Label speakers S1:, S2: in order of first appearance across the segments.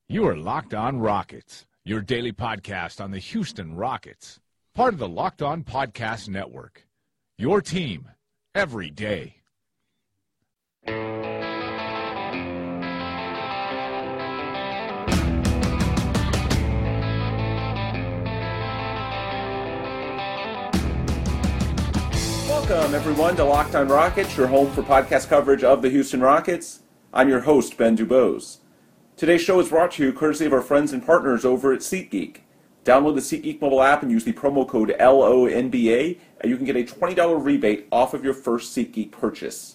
S1: You are Locked On Rockets, your daily podcast on the Houston Rockets, part of the Locked On Podcast Network. Your team every day.
S2: Welcome, everyone, to Locked On Rockets, your home for podcast coverage of the Houston Rockets. I'm your host, Ben Dubose. Today's show is brought to you courtesy of our friends and partners over at SeatGeek. Download the SeatGeek mobile app and use the promo code LONBA, and you can get a $20 rebate off of your first SeatGeek purchase.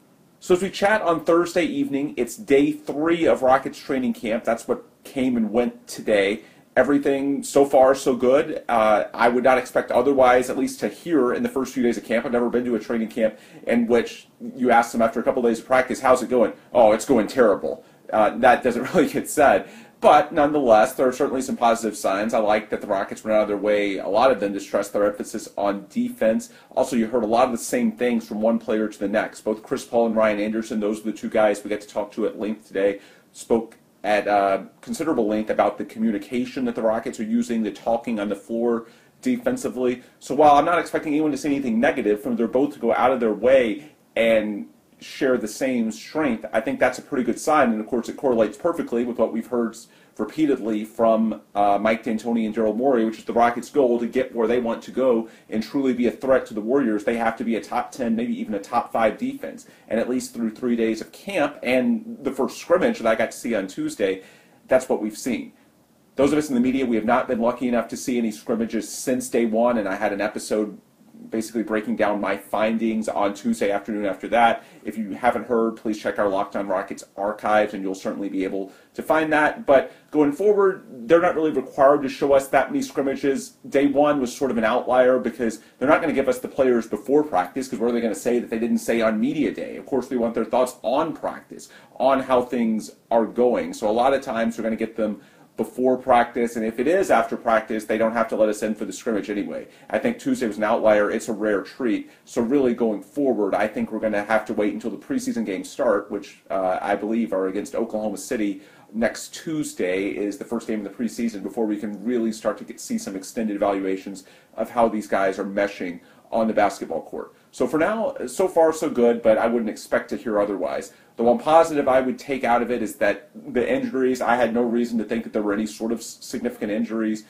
S2: So as we chat on Thursday evening, it's day 3 of Rockets training camp. That's what came and went today. Everything so far so good. I would not expect otherwise, at least to hear in the first few days of camp. I've never been to a training camp in which you ask them after a couple of days of practice, how's it going? Oh, it's going terrible. That doesn't really get said. But nonetheless, there are certainly some positive signs. I like that the Rockets went out of their way, a lot of them, to stress their emphasis on defense. Also, you heard a lot of the same things from one player to the next. Both Chris Paul and Ryan Anderson, those are the two guys we got to talk to at length today, spoke at considerable length about the communication that the Rockets are using, the talking on the floor defensively. So while I'm not expecting anyone to say anything negative from them both to go out of their way and share the same strength, I think that's a pretty good sign. And of course, it correlates perfectly with what we've heard repeatedly from Mike D'Antoni and Daryl Morey, which is the Rockets' goal to get where they want to go and truly be a threat to the Warriors. They have to be a top 10, maybe even a top 5 defense. And at least through 3 days of camp and the first scrimmage that I got to see on Tuesday, that's what we've seen. Those of us in the media, we have not been lucky enough to see any scrimmages since day 1, and I had an episode basically breaking down my findings on Tuesday afternoon after that. If you haven't heard, please check our Locked On Rockets archives, and you'll certainly be able to find that. But going forward, they're not really required to show us that many scrimmages. Day 1 was sort of an outlier because they're not going to give us the players before practice, because what are they going to say that they didn't say on media day? Of course, they want their thoughts on practice, on how things are going. So a lot of times we're going to get them before practice, and if it is after practice, they don't have to let us in for the scrimmage anyway. I think Tuesday was an outlier. It's a rare treat. So really going forward, I think we're going to have to wait until the preseason games start, which I believe are against Oklahoma City next Tuesday is the first game of the preseason, before we can really start to see some extended evaluations of how these guys are meshing on the basketball court. So for now, so far so good, but I wouldn't expect to hear otherwise. The one positive I would take out of it is that the injuries, I had no reason to think that there were any sort of significant injuries,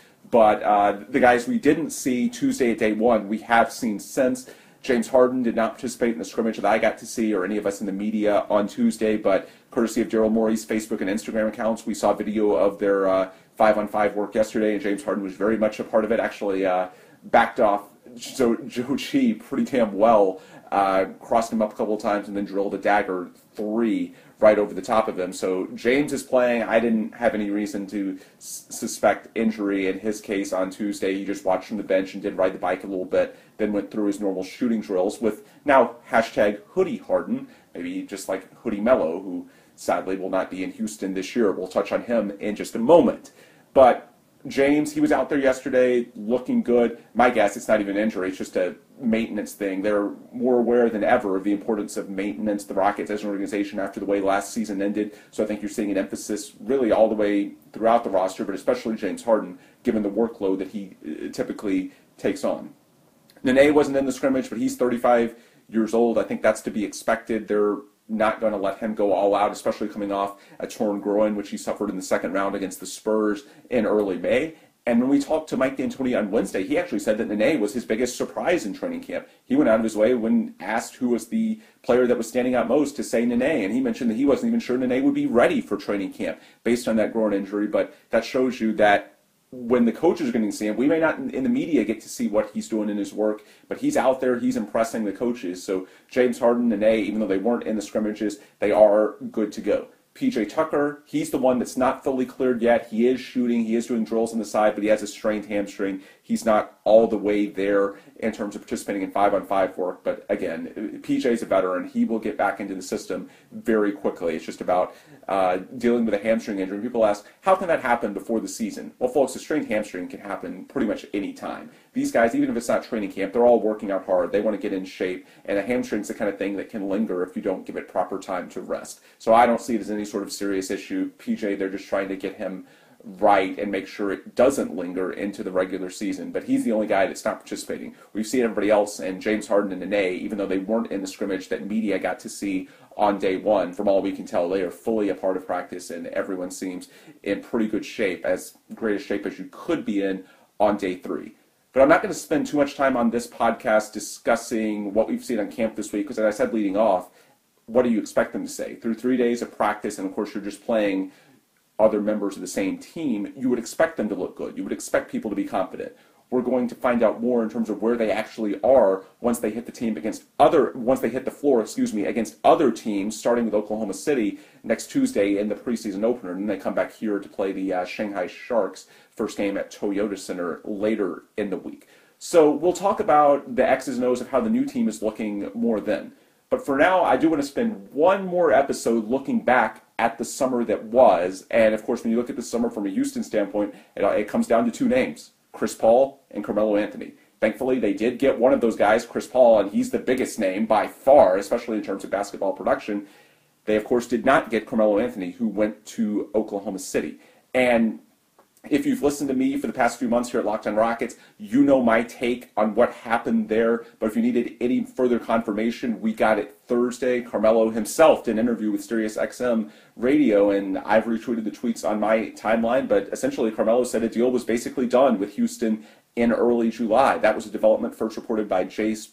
S2: but the guys we didn't see Tuesday at day 1, we have seen since. James Harden did not participate in the scrimmage that I got to see, or any of us in the media on Tuesday, but courtesy of Daryl Morey's Facebook and Instagram accounts, we saw video of their 5-on-5 work yesterday, and James Harden was very much a part of it, actually backed off Joe Chi pretty damn well, crossed him up a couple of times and then drilled a dagger 3 right over the top of him. So James is playing. I didn't have any reason to suspect injury in his case on Tuesday. He just watched from the bench and did ride the bike a little bit, then went through his normal shooting drills with now hashtag Hoodie Harden, maybe just like Hoodie Mello, who sadly will not be in Houston this year. We'll touch on him in just a moment. But James, he was out there yesterday looking good. My guess, it's not even an injury, it's just a maintenance thing. They're more aware than ever of the importance of maintenance, the Rockets as an organization, after the way last season ended. So I think you're seeing an emphasis really all the way throughout the roster, but especially James Harden, given the workload that he typically takes on. Nene wasn't in the scrimmage, but he's 35 years old. I think that's to be expected. They're not going to let him go all out, especially coming off a torn groin, which he suffered in the second round against the Spurs in early May. And when we talked to Mike D'Antoni on Wednesday, he actually said that Nene was his biggest surprise in training camp. He went out of his way when asked who was the player that was standing out most to say Nene, and he mentioned that he wasn't even sure Nene would be ready for training camp based on that groin injury. But that shows you that when the coaches are getting to see him, we may not in the media get to see what he's doing in his work, but he's out there, he's impressing the coaches. So James Harden and Nene, even though they weren't in the scrimmages, they are good to go. PJ Tucker, he's the one that's not fully cleared yet. He is shooting, he is doing drills on the side, but he has a strained hamstring. He's not all the way there in terms of participating in 5-on-5 work, but again, PJ's a veteran. He will get back into the system very quickly. It's just about dealing with a hamstring injury. People ask, how can that happen before the season? Well, folks, a strained hamstring can happen pretty much any time. These guys, even if it's not training camp, they're all working out hard. They want to get in shape, and a hamstring's the kind of thing that can linger if you don't give it proper time to rest. So I don't see it as any sort of serious issue. PJ, they're just trying to get him right and make sure it doesn't linger into the regular season. But he's the only guy that's not participating. We've seen everybody else, and James Harden and Nene, even though they weren't in the scrimmage that media got to see on day one, from all we can tell, they are fully a part of practice, and everyone seems in pretty good shape, as great a shape as you could be in on day 3. But I'm not going to spend too much time on this podcast discussing what we've seen on camp this week, because as I said leading off, what do you expect them to say? Through 3 days of practice, and of course you're just playing other members of the same team, you would expect them to look good. You would expect people to be confident. We're going to find out more in terms of where they actually are once they hit the floor, against other teams, starting with Oklahoma City next Tuesday in the preseason opener, and then they come back here to play the Shanghai Sharks first game at Toyota Center later in the week. So we'll talk about the X's and O's of how the new team is looking more then. But for now, I do want to spend one more episode looking back at the summer that was. And of course, when you look at the summer from a Houston standpoint, it comes down to 2 names, Chris Paul and Carmelo Anthony. Thankfully, they did get one of those guys, Chris Paul, and he's the biggest name by far, especially in terms of basketball production. They, of course, did not get Carmelo Anthony, who went to Oklahoma City. And if you've listened to me for the past few months here at Locked On Rockets, you know my take on what happened there. But if you needed any further confirmation, we got it Thursday. Carmelo himself did an interview with SiriusXM Radio, and I've retweeted the tweets on my timeline. But essentially, Carmelo said a deal was basically done with Houston in early July. That was a development first reported by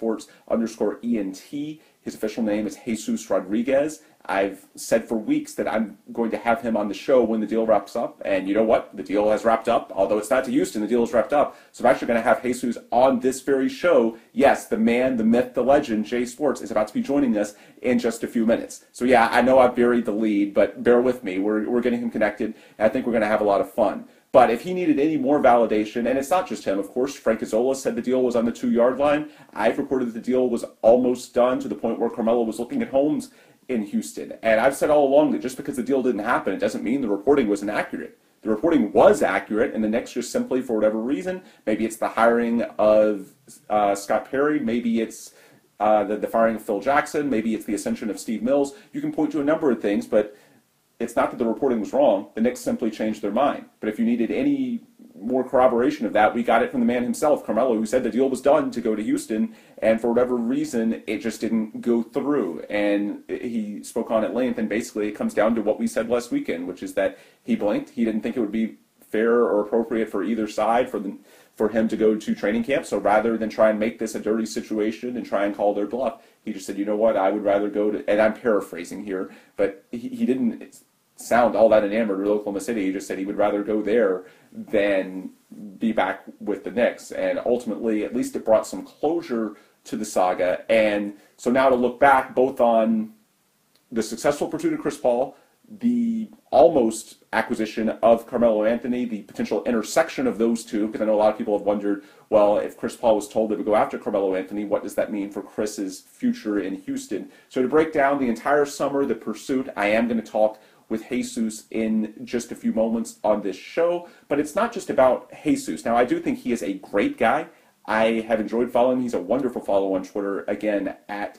S2: JSports_ENT. His official name is Jesus Rodriguez. I've said for weeks that I'm going to have him on the show when the deal wraps up. And you know what? The deal has wrapped up. Although it's not to Houston, the deal is wrapped up. So I'm actually going to have Jesus on this very show. Yes, the man, the myth, the legend, Jay Sports, is about to be joining us in just a few minutes. So yeah, I know I've buried the lead, but bear with me. We're getting him connected, and I think we're going to have a lot of fun. But if he needed any more validation, and it's not just him, of course, Frank Isola said the deal was on the 2-yard line. I've reported that the deal was almost done to the point where Carmelo was looking at homes in Houston. And I've said all along that just because the deal didn't happen, it doesn't mean the reporting was inaccurate. The reporting was accurate, and the Knicks just simply, for whatever reason, maybe it's the hiring of Scott Perry, maybe it's the firing of Phil Jackson, maybe it's the ascension of Steve Mills. You can point to a number of things, but it's not that the reporting was wrong. The Knicks simply changed their mind. But if you needed any more corroboration of that, we got it from the man himself, Carmelo, who said the deal was done to go to Houston, and for whatever reason, it just didn't go through. And he spoke on at length, and basically it comes down to what we said last weekend, which is that he blinked. He didn't think it would be fair or appropriate for either side for him to go to training camp. So rather than try and make this a dirty situation and try and call their bluff, he just said, you know what, I would rather go to, and I'm paraphrasing here, but he didn't sound all that enamored with Oklahoma City. He just said he would rather go there than be back with the Knicks. And ultimately, at least it brought some closure to the saga. And so now to look back both on the successful pursuit of Chris Paul, the almost acquisition of Carmelo Anthony, the potential intersection of those two, because I know a lot of people have wondered, well, if Chris Paul was told they would go after Carmelo Anthony, what does that mean for Chris's future in Houston? So to break down the entire summer, the pursuit, I am going to talk with Jesus in just a few moments on this show, but it's not just about Jesus. Now, I do think he is a great guy. I have enjoyed following him. He's a wonderful follow on Twitter, again, at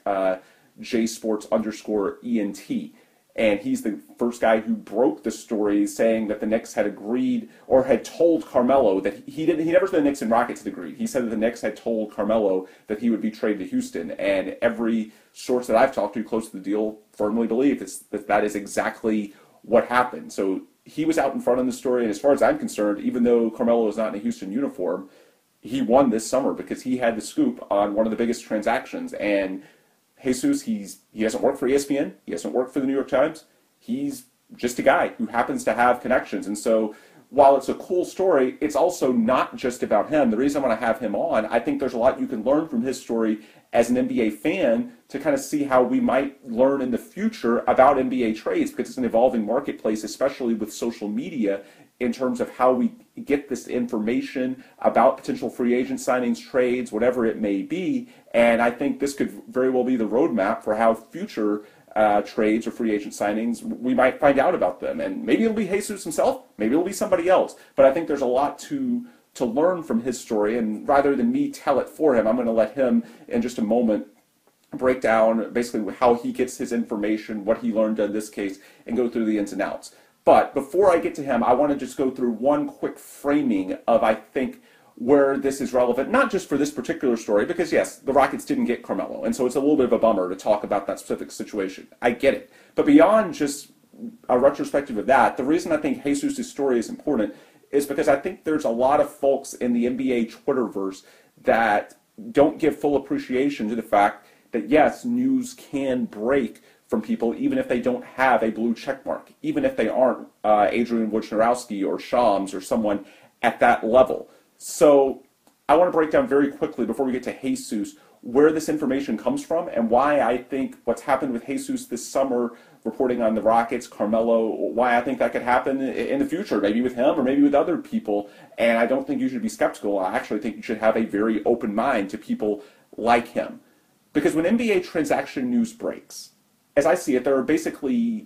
S2: JSports_ENT. And he's the first guy who broke the story saying that the Knicks had agreed or had told Carmelo that he never said the Knicks and Rockets had agreed. He said that the Knicks had told Carmelo that he would be traded to Houston. And every source that I've talked to close to the deal firmly believe that is exactly what happened. So he was out in front of the story. And as far as I'm concerned, even though Carmelo is not in a Houston uniform, he won this summer because he had the scoop on one of the biggest transactions. And Jesus, he doesn't work for ESPN. He doesn't work for the New York Times. He's just a guy who happens to have connections. And so while it's a cool story, it's also not just about him. The reason I want to have him on, I think there's a lot you can learn from his story as an NBA fan to kind of see how we might learn in the future about NBA trades, because it's an evolving marketplace, especially with social media, in terms of how we get this information about potential free agent signings, trades, whatever it may be. And I think this could very well be the roadmap for how future trades or free agent signings, we might find out about them. And maybe it'll be Jesus himself, maybe it'll be somebody else. But I think there's a lot to learn from his story. And rather than me tell it for him, I'm going to let him in just a moment break down basically how he gets his information, what he learned in this case, and go through the ins and outs. But before I get to him, I want to just go through one quick framing of, I think, where this is relevant, not just for this particular story, because yes, the Rockets didn't get Carmelo, and so it's a little bit of a bummer to talk about that specific situation. I get it. But beyond just a retrospective of that, the reason I think Jesus' story is important is because I think there's a lot of folks in the NBA Twitterverse that don't give full appreciation to the fact that yes, news can break from people even if they don't have a blue check mark, even if they aren't Adrian Wojnarowski or Shams or someone at that level. So I want to break down very quickly before we get to Jesus where this information comes from and why I think what's happened with Jesus this summer, reporting on the Rockets, Carmelo, why I think that could happen in the future, maybe with him or maybe with other people. And I don't think you should be skeptical. I actually think you should have a very open mind to people like him. Because when NBA transaction news breaks, as I see it, there are basically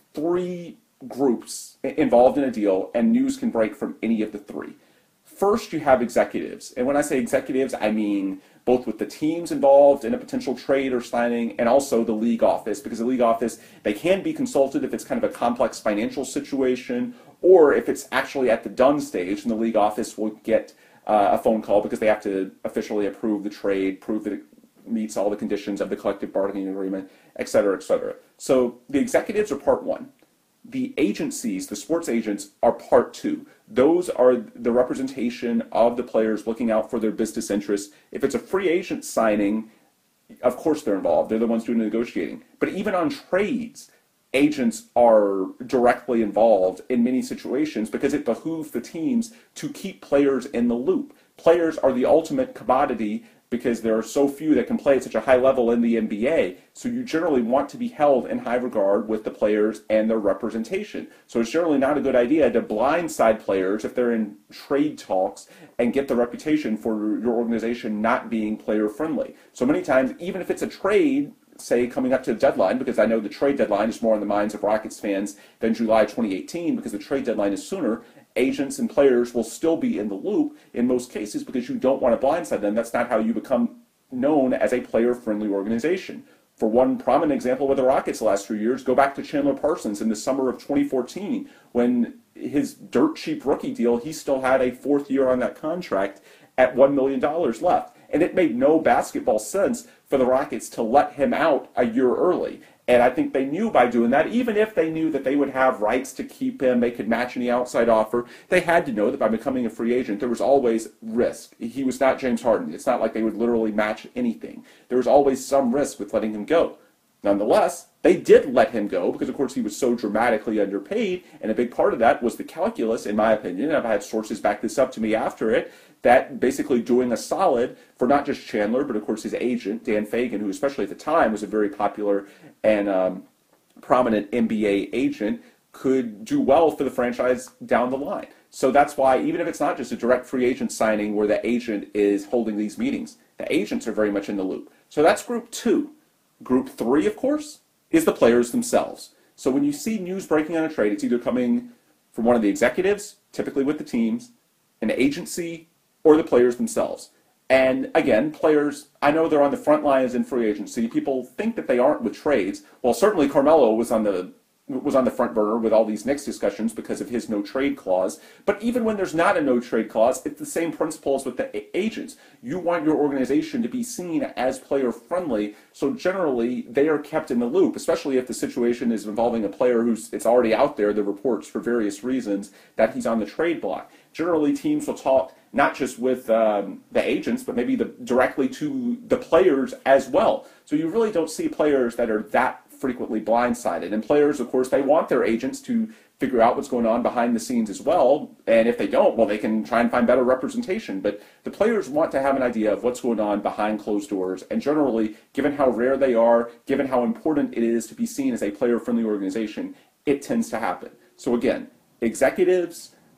S2: three groups involved in a deal, and news can break from any of the three. First, you have executives. And when I say executives, I mean both with the teams involved in a potential trade or signing and also the league office, because the league office, they can be consulted if it's kind of a complex financial situation or if it's actually at the done stage, and the league office will get a phone call because they have to officially approve the trade, prove that it meets all the conditions of the collective bargaining agreement, et cetera, et cetera. So the executives are part one. The agencies, the sports agents, are part two. Those are the representation of the players looking out for their business interests. If it's a free agent signing, of course they're involved. They're the ones doing the negotiating. But even on trades, agents are directly involved in many situations because it behooves the teams to keep players in the loop. Players are the ultimate commodity because there are so few that can play at such a high level in the NBA. So you generally want to be held in high regard with the players and their representation. So it's generally not a good idea to blindside players if they're in trade talks and get the reputation for your organization not being player friendly. So many times, even if it's a trade, say coming up to the deadline, because I know the trade deadline is more on the minds of Rockets fans than July 2018 because the trade deadline is sooner, agents and players will still be in the loop in most cases because you don't want to blindside them. That's not how you become known as a player-friendly organization. For one prominent example with the Rockets the last few years, go back to Chandler Parsons in the summer of 2014 when his dirt cheap rookie deal, he still had a fourth year on that contract at $1 million left. And it made no basketball sense for the Rockets to let him out a year early. And I think they knew by doing that, even if they knew that they would have rights to keep him, they could match any outside offer, they had to know that by becoming a free agent, there was always risk. He was not James Harden. It's not like they would literally match anything. There was always some risk with letting him go. Nonetheless, they did let him go because, of course, he was so dramatically underpaid, and a big part of that was the calculus, in my opinion. I've had sources back this up to me after it, that basically doing a solid for not just Chandler, but, of course, his agent, Dan Fagan, who especially at the time was a very popular and prominent NBA agent, could do well for the franchise down the line. So that's why, even if it's not just a direct free agent signing where the agent is holding these meetings, the agents are very much in the loop. So that's group two. Group three, of course, is the players themselves. So when you see news breaking on a trade, it's either coming from one of the executives, typically with the teams, an agency, or the players themselves. And again, players, I know they're on the front lines in free agency. People think that they aren't with trades. Well, certainly Carmelo was on the front burner with all these Knicks discussions because of his no trade clause. But even when there's not a no trade clause, it's the same principles with the agents. You want your organization to be seen as player friendly, so generally they are kept in the loop, especially if the situation is involving a player it's already out there, the reports for various reasons that he's on the trade block. Generally, teams will talk not just with the agents, but maybe directly to the players as well. So you really don't see players that are that frequently blindsided. And players, of course, they want their agents to figure out what's going on behind the scenes as well. And if they don't, well, they can try and find better representation. But the players want to have an idea of what's going on behind closed doors. And generally, given how rare they are, given how important it is to be seen as a player-friendly organization, it tends to happen. So again, executives,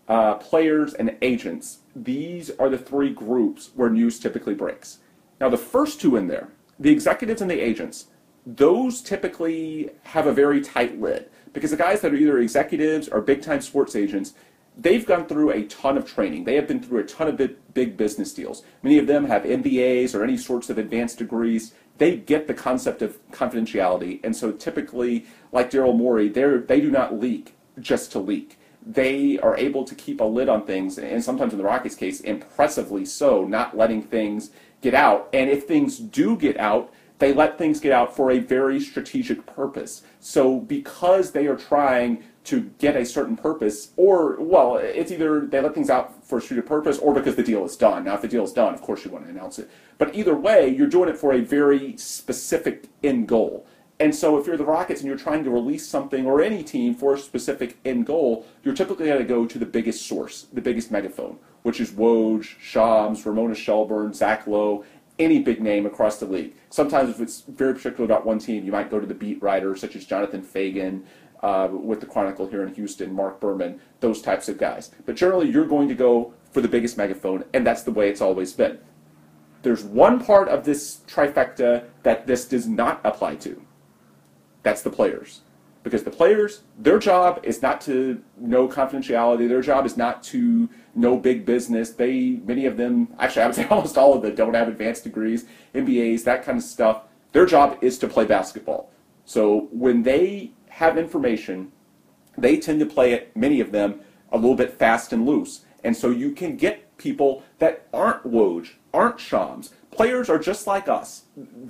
S2: players, and agents. These are the three groups where news typically breaks. Now, the first two in there, the executives and the agents, those typically have a very tight lid because the guys that are either executives or big-time sports agents, they've gone through a ton of training. They have been through a ton of big business deals. Many of them have MBAs or any sorts of advanced degrees. They get the concept of confidentiality, and so typically, like Daryl Morey, they do not leak just to leak. They are able to keep a lid on things, and sometimes in the Rockets' case, impressively so, not letting things get out. And if things do get out, they let things get out for a very strategic purpose. So because they are trying to get a certain purpose, or, well, it's either they let things out for a strategic purpose or because the deal is done. Now, if the deal is done, of course you want to announce it. But either way, you're doing it for a very specific end goal. And so if you're the Rockets and you're trying to release something, or any team, for a specific end goal, you're typically going to go to the biggest source, the biggest megaphone, which is Woj, Shams, Ramona Shelburne, Zach Lowe, any big name across the league. Sometimes if it's very particular about one team, you might go to the beat writers such as Jonathan Fagan with the Chronicle here in Houston, Mark Berman, those types of guys. But generally you're going to go for the biggest megaphone, and that's the way it's always been. There's one part of this trifecta that this does not apply to. That's the players. Because the players, their job is not to know confidentiality. Their job is not to know big business. Many of them, actually I would say almost all of them, don't have advanced degrees, MBAs, that kind of stuff. Their job is to play basketball. So when they have information, they tend to play it, many of them, a little bit fast and loose. And so you can get people that aren't Woj, aren't Shams. Players are just like us.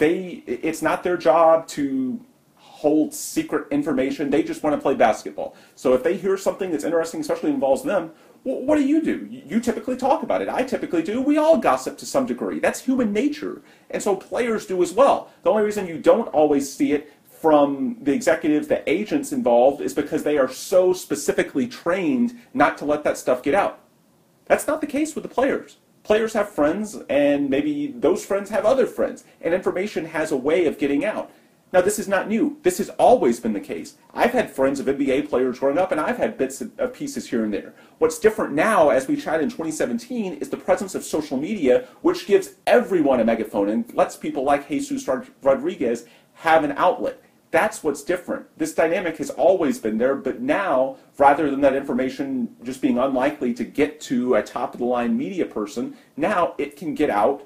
S2: It's not their job to hold secret information. They just want to play basketball. So if they hear something that's interesting, especially involves them, well, what do? You typically talk about it. I typically do. We all gossip to some degree. That's human nature. And so players do as well. The only reason you don't always see it from the executives, the agents involved, is because they are so specifically trained not to let that stuff get out. That's not the case with the players. Players have friends, and maybe those friends have other friends, and information has a way of getting out. Now, this is not new. This has always been the case. I've had friends of NBA players growing up, and I've had bits of pieces here and there. What's different now, as we chat in 2017, is the presence of social media, which gives everyone a megaphone and lets people like Jesus Rodriguez have an outlet. That's what's different. This dynamic has always been there, but now, rather than that information just being unlikely to get to a top-of-the-line media person, now it can get out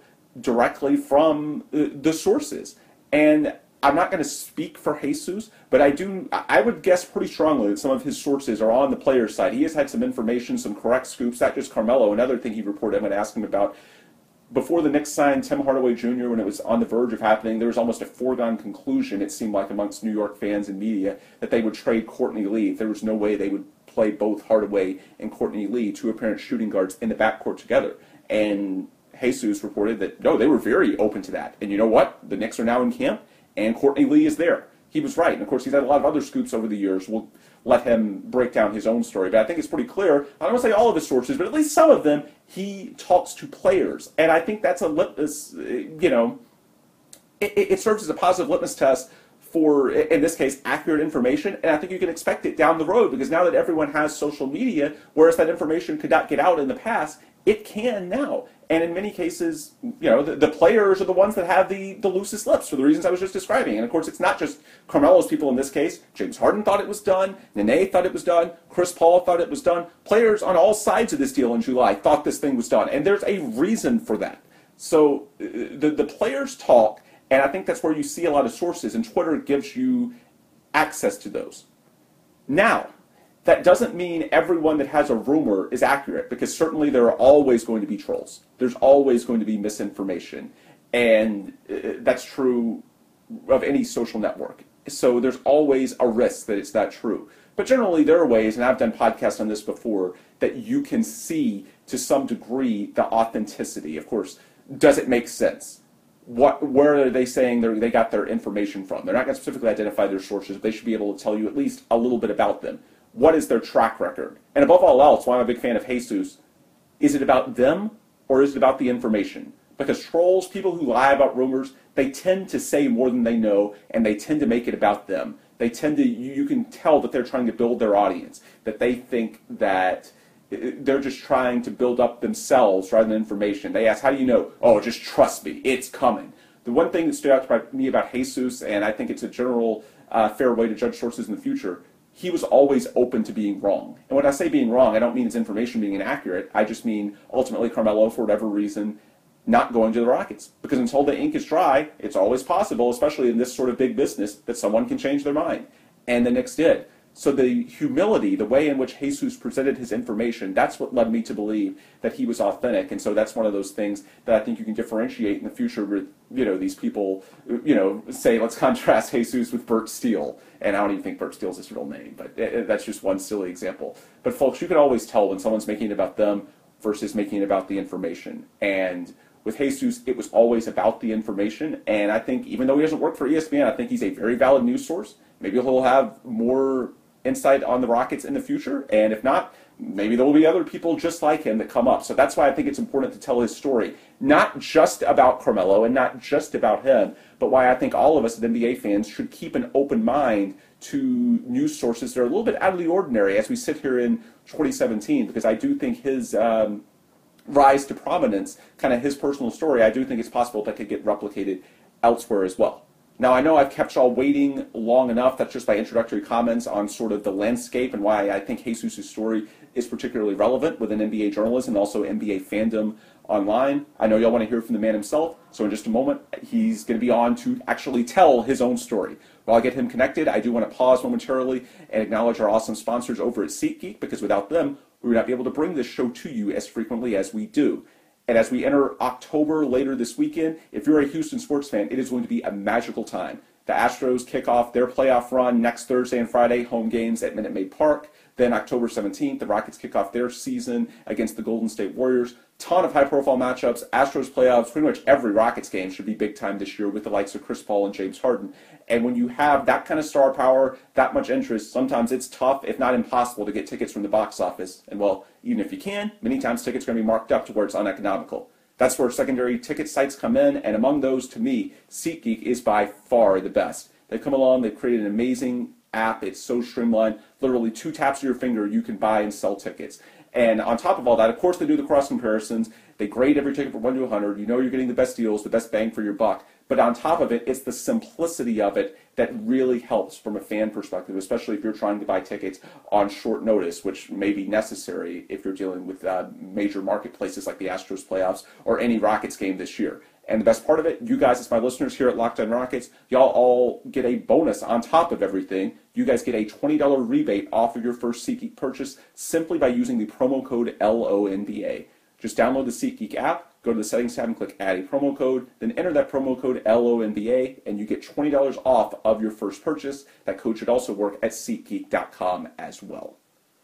S2: directly from the sources. And I'm not going to speak for Jesus, but I would guess pretty strongly that some of his sources are on the player's side. He has had some information, some correct scoops. Not just Carmelo. Another thing he reported, I'm going to ask him about. Before the Knicks signed Tim Hardaway Jr., when it was on the verge of happening, there was almost a foregone conclusion, it seemed like, amongst New York fans and media, that they would trade Courtney Lee. There was no way they would play both Hardaway and Courtney Lee, two apparent shooting guards, in the backcourt together. And Jesus reported that, no, they were very open to that. And you know what? The Knicks are now in camp, and Courtney Lee is there. He was right. And, of course, he's had a lot of other scoops over the years. We'll let him break down his own story. But I think it's pretty clear. I don't want to say all of his sources, but at least some of them, he talks to players. And I think that's a litmus, it serves as a positive litmus test for, in this case, accurate information. And I think you can expect it down the road, because now that everyone has social media, whereas that information could not get out in the past, it can now. And in many cases, the players are the ones that have the loosest lips for the reasons I was just describing. And of course, it's not just Carmelo's people in this case. James Harden thought it was done. Nene thought it was done. Chris Paul thought it was done. Players on all sides of this deal in July thought this thing was done. And there's a reason for that. So the players talk, and I think that's where you see a lot of sources, and Twitter gives you access to those. Now, that doesn't mean everyone that has a rumor is accurate, because certainly there are always going to be trolls. There's always going to be misinformation, and that's true of any social network. So there's always a risk that it's not true. But generally there are ways, and I've done podcasts on this before, that you can see to some degree the authenticity. Of course, does it make sense? Where are they saying they got their information from? They're not going to specifically identify their sources, but they should be able to tell you at least a little bit about them. What is their track record? And above all else, why I'm a big fan of Jesus, is it about them or is it about the information? Because trolls, people who lie about rumors, they tend to say more than they know, and they tend to make it about them. They tend to, you can tell that they're trying to build their audience, that they think that they're just trying to build up themselves rather than information. They ask, how do you know? Oh, just trust me, it's coming. The one thing that stood out to me about Jesus, and I think it's a general fair way to judge sources in the future, he was always open to being wrong. And when I say being wrong, I don't mean his information being inaccurate. I just mean ultimately Carmelo, for whatever reason, not going to the Rockets. Because until the ink is dry, it's always possible, especially in this sort of big business, that someone can change their mind. And the Knicks did. So the humility, the way in which Jesus presented his information, that's what led me to believe that he was authentic. And so that's one of those things that I think you can differentiate in the future with, these people, say, let's contrast Jesus with Bert Steele. And I don't even think Bert Steele's his real name, but that's just one silly example. But folks, you can always tell when someone's making it about them versus making it about the information. And with Jesus, it was always about the information. And I think even though he doesn't work for ESPN, I think he's a very valid news source. Maybe he'll have more insight on the Rockets in the future, and if not, maybe there will be other people just like him that come up. So that's why I think it's important to tell his story, not just about Carmelo and not just about him, but why I think all of us as NBA fans should keep an open mind to news sources that are a little bit out of the ordinary as we sit here in 2017, because I do think his rise to prominence, kind of his personal story, I do think it's possible that could get replicated elsewhere as well. Now, I know I've kept y'all waiting long enough. That's just my introductory comments on sort of the landscape and why I think Jesus' story is particularly relevant within NBA journalism and also NBA fandom online. I know y'all want to hear from the man himself, so in just a moment, he's going to be on to actually tell his own story. While I get him connected, I do want to pause momentarily and acknowledge our awesome sponsors over at SeatGeek, because without them, we would not be able to bring this show to you as frequently as we do. And as we enter October later this weekend, if you're a Houston sports fan, it is going to be a magical time. The Astros kick off their playoff run next Thursday and Friday, home games at Minute Maid Park. Then October 17th, the Rockets kick off their season against the Golden State Warriors. Ton of high-profile matchups, Astros playoffs, pretty much every Rockets game should be big time this year with the likes of Chris Paul and James Harden. And when you have that kind of star power, that much interest, sometimes it's tough, if not impossible, to get tickets from the box office. And well, even if you can, many times tickets are going to be marked up to where it's uneconomical. That's where secondary ticket sites come in, and among those, to me, SeatGeek is by far the best. They've come along, they've created an amazing app. It's so streamlined. Literally 2 taps of your finger, you can buy and sell tickets. And on top of all that, of course, they do the cross comparisons. They grade every ticket from 1 to 100. You know you're getting the best deals, the best bang for your buck. But on top of it, it's the simplicity of it that really helps from a fan perspective, especially if you're trying to buy tickets on short notice, which may be necessary if you're dealing with major marketplaces like the Astros playoffs or any Rockets game this year. And the best part of it, you guys as my listeners here at Locked On Rockets, y'all all get a bonus on top of everything. You guys get a $20 rebate off of your first SeatGeek purchase simply by using the promo code LONBA. Just download the SeatGeek app, go to the settings tab and click add a promo code, then enter that promo code LONBA, and you get $20 off of your first purchase. That code should also work at SeatGeek.com as well.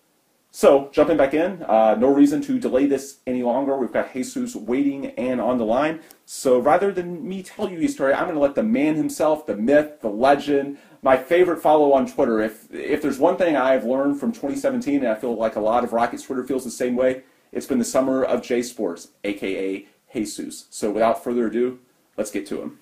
S2: So, jumping back in, no reason to delay this any longer. We've got Jesus waiting and on the line. So rather than me tell you his story, I'm going to let the man himself, the myth, the legend, my favorite follow on Twitter. If there's one thing I've learned from 2017, and I feel like a lot of Rockets Twitter feels the same way, it's been the summer of J Sports, a.k.a. Jesus. So without further ado, let's get to him.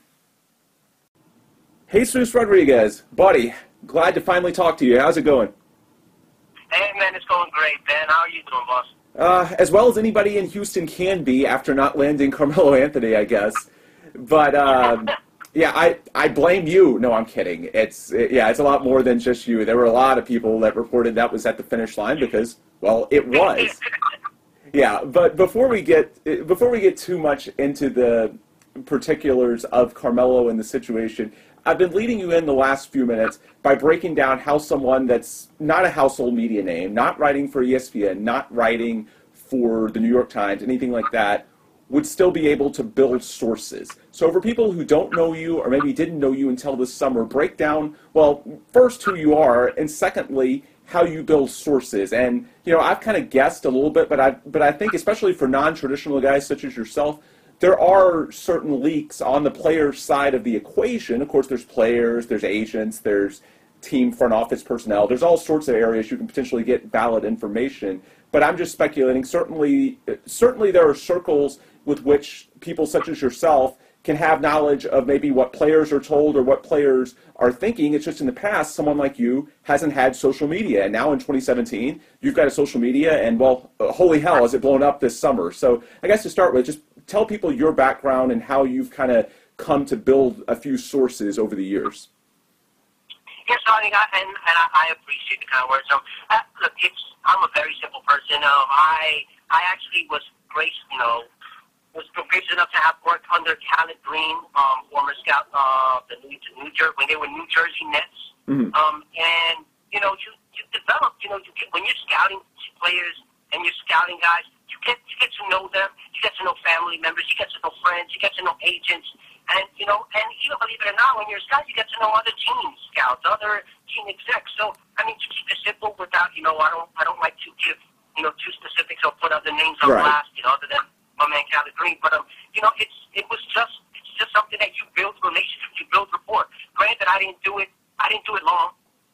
S2: Jesus Rodriguez, buddy, glad to finally talk to you. How's it going?
S3: Hey, man, it's going great, Ben. How are you doing, boss?
S2: As well as anybody in Houston can be after not landing Carmelo Anthony, I guess. But, yeah, I blame you. No, I'm kidding. It's a lot more than just you. There were a lot of people that reported that was at the finish line because, well, it was. Yeah, but before we get too much into the particulars of Carmelo and the situation, I've been leading you in the last few minutes by breaking down how someone that's not a household media name, not writing for ESPN, not writing for the New York Times, anything like that, would still be able to build sources. So for people who don't know you or maybe didn't know you until this summer, break down, well, first who you are, and secondly, how you build sources. And, you know, I've kind of guessed a little bit, but I think especially for non-traditional guys such as yourself, there are certain leaks on the player side of the equation. Of course, there's players, there's agents, there's team front office personnel. There's all sorts of areas you can potentially get valid information. But I'm just speculating. Certainly there are circles with which people such as yourself can have knowledge of maybe what players are told or what players are thinking. It's just in the past, someone like you hasn't had social media. And now in 2017, you've got a social media, and, well, holy hell, has it blown up this summer. So I guess to start with, just tell people your background and how you've kind of come to build a few sources over the years.
S3: Yes, I think I appreciate the kind words. Look, I'm a very simple person. I actually was gracious enough to have worked under Khaled Green, former scout of the New Jersey when they were New Jersey Nets. Mm-hmm. And you develop. When you're scouting players and you're scouting guys, you get to know them. You get to know family members. You get to know friends. You get to know agents. And even believe it or not, when you're a scout, you get to know other team scouts, other team execs. So to keep it simple, without I don't like to give too specifics or put other names on blast, other than my man Khaled Green. But it's just something that you build relationships, you build rapport. Granted, I didn't do it long.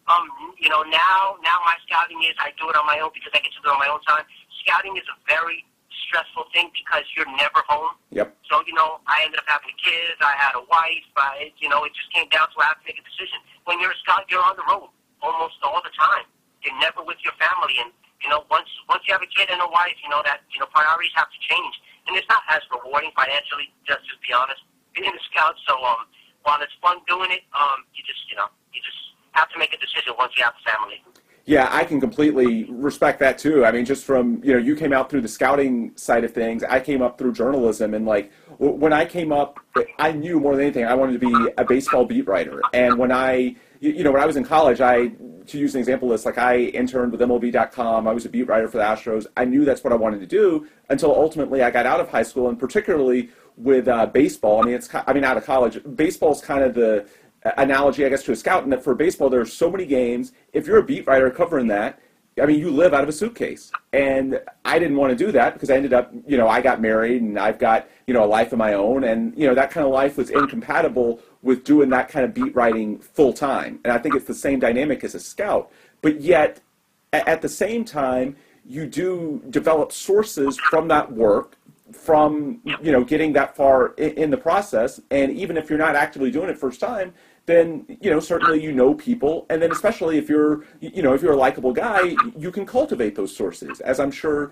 S3: Now my scouting is, I do it on my own because I get to do it on my own time. Scouting is a very stressful thing because you're never home.
S2: Yep.
S3: So, I ended up having kids, I had a wife, it just came down to I have to make a decision. When you're a scout, you're on the road almost all the time. You're never with your family. And, once you have a kid and a wife, that priorities have to change. And it's not as rewarding financially, just to be honest, being a scout. So, while it's fun doing it, you just have to make a decision once you have a family.
S2: Yeah, I can completely respect that too. I mean, just from, you came out through the scouting side of things. I came up through journalism, and when I came up, I knew more than anything I wanted to be a baseball beat writer. And when I was in college, to use an example list, I interned with MLB.com. I was a beat writer for the Astros. I knew that's what I wanted to do until ultimately I got out of high school, and particularly with baseball. Out of college, baseball's kind of the analogy, I guess, to a scout, and that for baseball, there are so many games. If you're a beat writer covering that, you live out of a suitcase. And I didn't want to do that because I ended up, I got married and I've got, a life of my own. And, that kind of life was incompatible with doing that kind of beat writing full time. And I think it's the same dynamic as a scout. But yet, at the same time, you do develop sources from that work, from, getting that far in the process. And even if you're not actively doing it first time, then, certainly people. And then especially if you're a likable guy, you can cultivate those sources, as I'm sure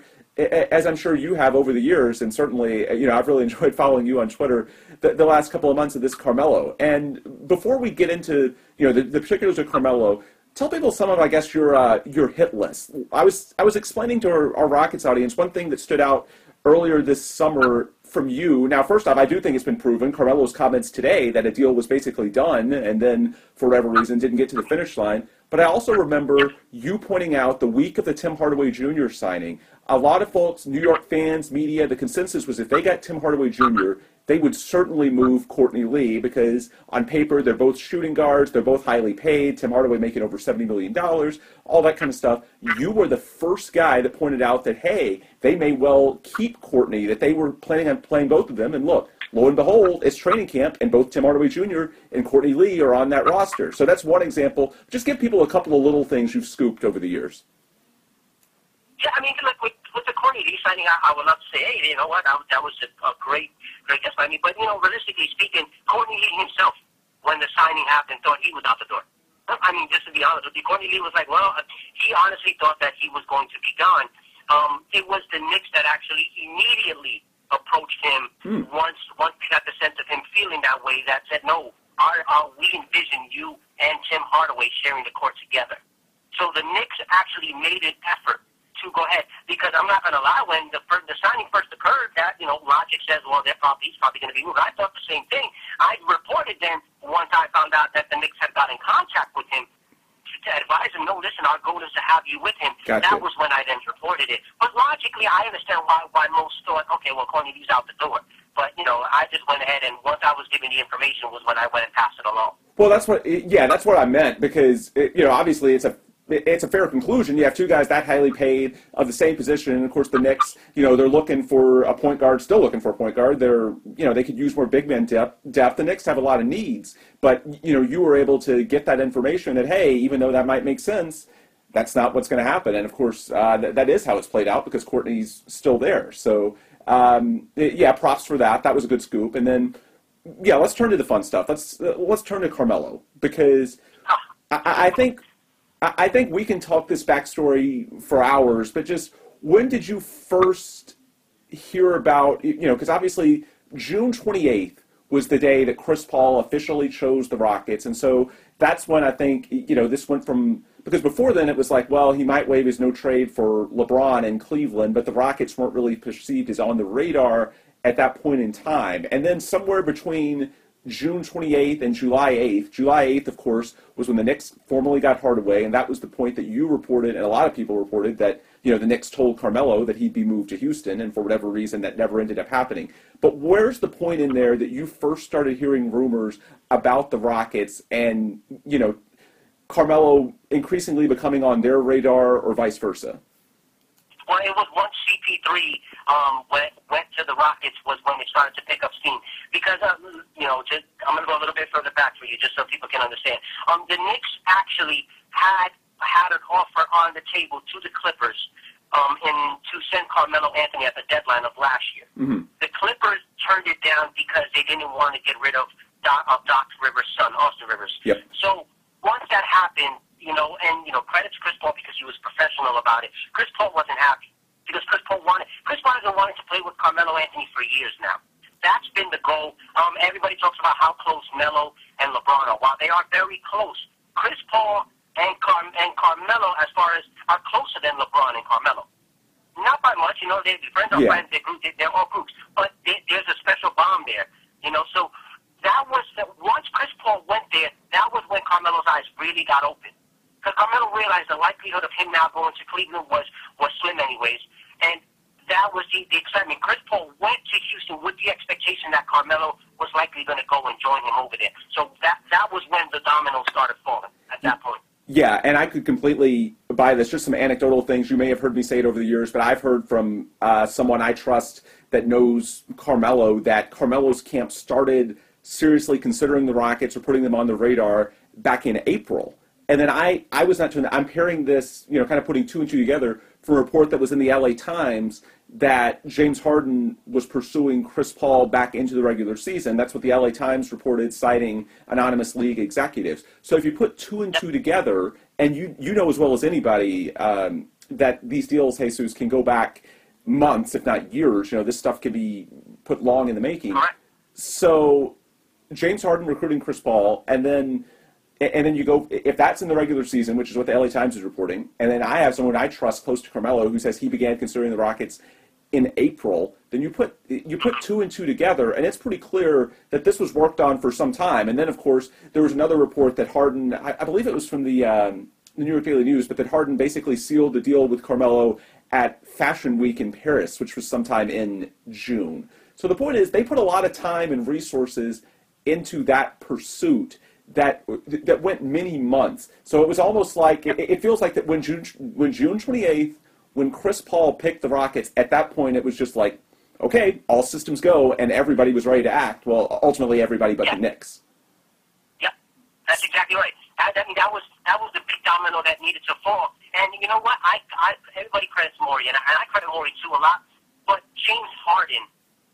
S2: you have over the years. And certainly, I've really enjoyed following you on Twitter the last couple of months of this Carmelo. And before we get into, the particulars of Carmelo, tell people some of, I guess, your hit list. I was explaining to our Rockets audience one thing that stood out earlier this summer from you. Now, first off, I do think it's been proven, Carmelo's comments today, that a deal was basically done and then, for whatever reason, didn't get to the finish line. But I also remember you pointing out the week of the Tim Hardaway Jr. signing, a lot of folks, New York fans, media, the consensus was if they got Tim Hardaway Jr., they would certainly move Courtney Lee because on paper they're both shooting guards, they're both highly paid, Tim Hardaway making over $70 million, all that kind of stuff. You were the first guy that pointed out that, hey, they may well keep Courtney, that they were planning on playing both of them. And look, lo and behold, it's training camp and both Tim Hardaway Jr. and Courtney Lee are on that roster. So that's one example. Just give people a couple of little things you've scooped over the years.
S3: Yeah, look, with the Courtney Lee signing, I would love to say, hey, you know what, that was a great guess by me. But, realistically speaking, Courtney Lee himself, when the signing happened, thought he was out the door. Just to be honest with you, Courtney Lee was like, well, he honestly thought that he was going to be gone. It was the Knicks that actually immediately approached him once they got the sense of him feeling that way, that said, no, we envision you and Tim Hardaway sharing the court together. So the Knicks actually made an effort to go ahead, because I'm not going to lie, when the signing first occurred, that, logic says, well, he's probably going to be moved. I thought the same thing. I reported then, once I found out that the Knicks had got in contact with him to advise him, no, listen, our goal is to have you with him.
S2: Gotcha.
S3: That was when I then reported it. But logically, I understand why most thought, okay, well, Courtney Lee's out the door. But, I just went ahead, and once I was given the information was when I went and passed it along.
S2: Well, that's what I meant, because, obviously it's a fair conclusion. You have two guys that highly paid of the same position, and of course the Knicks, they're looking for a point guard, still looking for a point guard. They're, they could use more big man depth. The Knicks have a lot of needs, but you were able to get that information that, hey, even though that might make sense, that's not what's going to happen. And of course, that is how it's played out because Courtney's still there. So props for that. That was a good scoop. And then yeah, let's turn to the fun stuff. Let's turn to Carmelo, because I think we can talk this backstory for hours. But just when did you first hear about, because obviously June 28th was the day that Chris Paul officially chose the Rockets, and so that's when I think this went from. Because before then it was like, well, he might waive his no trade for LeBron in Cleveland, but the Rockets weren't really perceived as on the radar at that point in time. And then somewhere between June 28th and July 8th, of course, was when the Knicks formally got Hardaway, and that was the point that you reported, and a lot of people reported, that the Knicks told Carmelo that he'd be moved to Houston, and for whatever reason that never ended up happening. But where's the point in there that you first started hearing rumors about the Rockets and, Carmelo increasingly becoming on their radar, or vice versa?
S3: Well, it was once CP3 went to the Rockets was when we started to pick up steam. Because, I'm going to go a little bit further back for you just so people can understand. The Knicks actually had an offer on the table to the Clippers to send Carmelo Anthony at the deadline of last year. Mm-hmm. The Clippers turned it down because they didn't want to get rid of Doc Rivers' son, Austin Rivers.
S2: Yep.
S3: So once that happened, credit to Chris Paul because he was professional about it. Chris Paul wasn't happy because Chris Paul hasn't wanted to play with Carmelo Anthony for years now. That's been the goal. Everybody talks about how close Melo and LeBron are. While they are very close, Chris Paul and Carmelo, as far as, are closer than LeBron and Carmelo. Not by much, they're friends are friends, they're all groups, but there's a special bond there, So that was once Chris Paul went there, that was when Carmelo's eyes really got open. Because Carmelo realized the likelihood of him now going to Cleveland was slim anyways. And that was the excitement. Chris Paul went to Houston with the expectation that Carmelo was likely going to go and join him over there. So that was when the dominoes started falling at that point.
S2: Yeah, and I could completely buy this. Just some anecdotal things. You may have heard me say it over the years, but I've heard from someone I trust that knows Carmelo that Carmelo's camp started seriously considering the Rockets or putting them on the radar back in April. And then I was not doing that. I'm pairing this, kind of putting two and two together from a report that was in the LA Times that James Harden was pursuing Chris Paul back into the regular season. That's what the LA Times reported, citing anonymous league executives. So if you put two and two together, and you know as well as anybody that these deals, Jesus, can go back months, if not years. This stuff can be put long in the making. So James Harden recruiting Chris Paul, and then you go, if that's in the regular season, which is what the LA Times is reporting, and then I have someone I trust close to Carmelo who says he began considering the Rockets in April, then you put two and two together, and it's pretty clear that this was worked on for some time. And then, of course, there was another report that Harden, I believe it was from the New York Daily News, but that Harden basically sealed the deal with Carmelo at Fashion Week in Paris, which was sometime in June. So the point is, they put a lot of time and resources into that pursuit that went many months. So it was almost like, it feels like that when June 28th, when Chris Paul picked the Rockets, at that point it was just like, okay, all systems go, and everybody was ready to act. Well, ultimately everybody but the Knicks.
S3: Yeah, that's exactly right. That was the big domino that needed to fall. And you know what? Everybody credits Morey, and I credit Morey too a lot. But James Harden,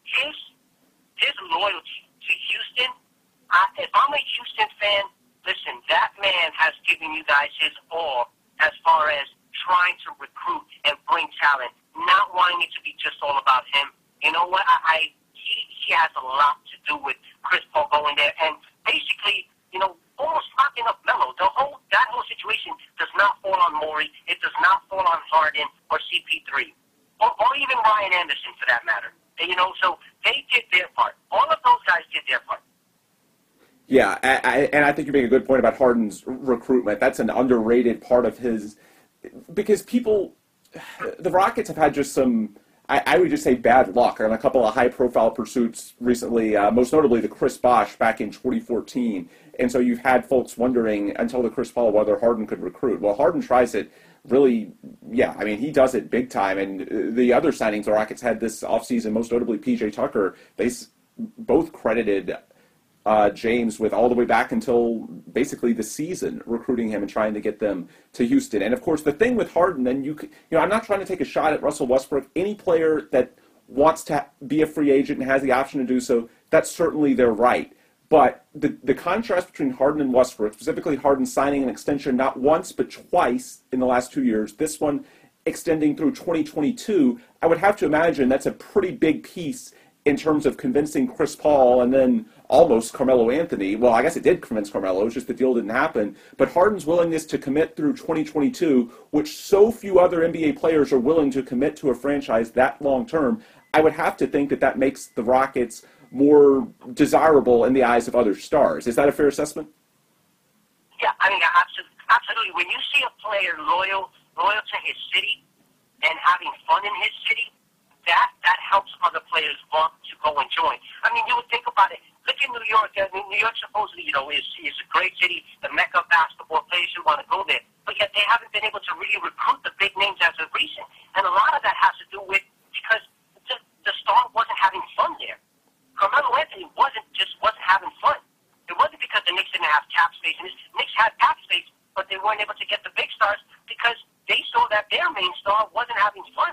S3: his loyalty to Houston. If I'm a Houston fan, listen, that man has given you guys his all as far as trying to recruit and bring talent, not wanting it to be just all about him. You know what? He has a lot to do with Chris Paul going there and basically, almost locking up Melo. That whole situation does not fall on Morey. It does not fall on Harden or CP3 or even Ryan Anderson for that matter. So they did their part. All of those guys did their part.
S2: Yeah, and I think you're making a good point about Harden's recruitment. That's an underrated part of his, because the Rockets have had just some, I would just say, bad luck on a couple of high-profile pursuits recently, most notably the Chris Bosh back in 2014. And so you've had folks wondering until the Chris Paul whether Harden could recruit. Well, Harden tries it really, he does it big time. And the other signings the Rockets had this offseason, most notably P.J. Tucker, they both credited James with all the way back until basically the season, recruiting him and trying to get them to Houston. And of course, the thing with Harden, then I'm not trying to take a shot at Russell Westbrook. Any player that wants to be a free agent and has the option to do so, that's certainly their right. But the contrast between Harden and Westbrook, specifically Harden signing an extension not once but twice in the last 2 years, this one extending through 2022, I would have to imagine that's a pretty big piece in terms of convincing Chris Paul and then almost Carmelo Anthony. Well, I guess it did convince Carmelo, it's just the deal didn't happen. But Harden's willingness to commit through 2022, which so few other NBA players are willing to commit to a franchise that long term, I would have to think that that makes the Rockets more desirable in the eyes of other stars. Is that a fair assessment?
S3: Yeah, I mean, absolutely. When you see a player loyal to his city and having fun in his city, that helps other players want to go and join. I mean, you would think about it. Look at New York. I mean, New York supposedly, is a great city, the mecca of basketball, players who want to go there. But yet they haven't been able to really recruit the big names as of recent. And a lot of that has to do with because the star wasn't having fun there. Carmelo Anthony wasn't having fun. It wasn't because the Knicks didn't have cap space. And the Knicks had cap space, but they weren't able to get the big stars because they saw that their main star wasn't having fun.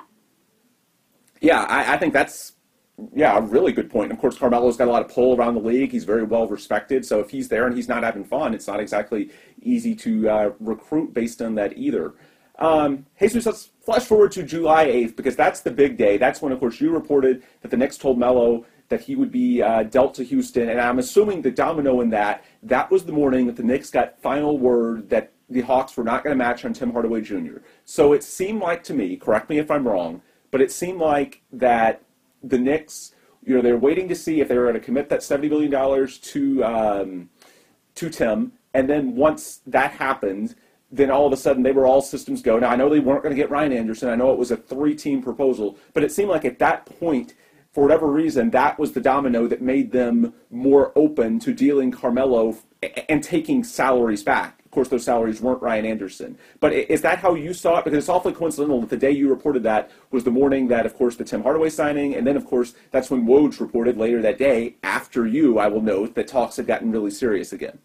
S2: Yeah, I think that's a really good point. Of course, Carmelo's got a lot of pull around the league. He's very well respected. So if he's there and he's not having fun, it's not exactly easy to recruit based on that either. Jesus, let's flash forward to July 8th because that's the big day. That's when, of course, you reported that the Knicks told Melo that he would be dealt to Houston. And I'm assuming the domino in that was the morning that the Knicks got final word that the Hawks were not going to match on Tim Hardaway Jr. So it seemed like to me, correct me if I'm wrong, but it seemed like that the Knicks, they were waiting to see if they were going to commit that $70 million to Tim. And then once that happened, then all of a sudden they were all systems go. Now, I know they weren't going to get Ryan Anderson. I know it was a 3-team proposal. But it seemed like at that point, for whatever reason, that was the domino that made them more open to dealing Carmelo and taking salaries back. Of course, those salaries weren't Ryan Anderson. But is that how you saw it? Because it's awfully coincidental that the day you reported that was the morning that, of course, the Tim Hardaway signing, and then, of course, that's when Woj reported later that day, after you, I will note, that talks had gotten really serious again.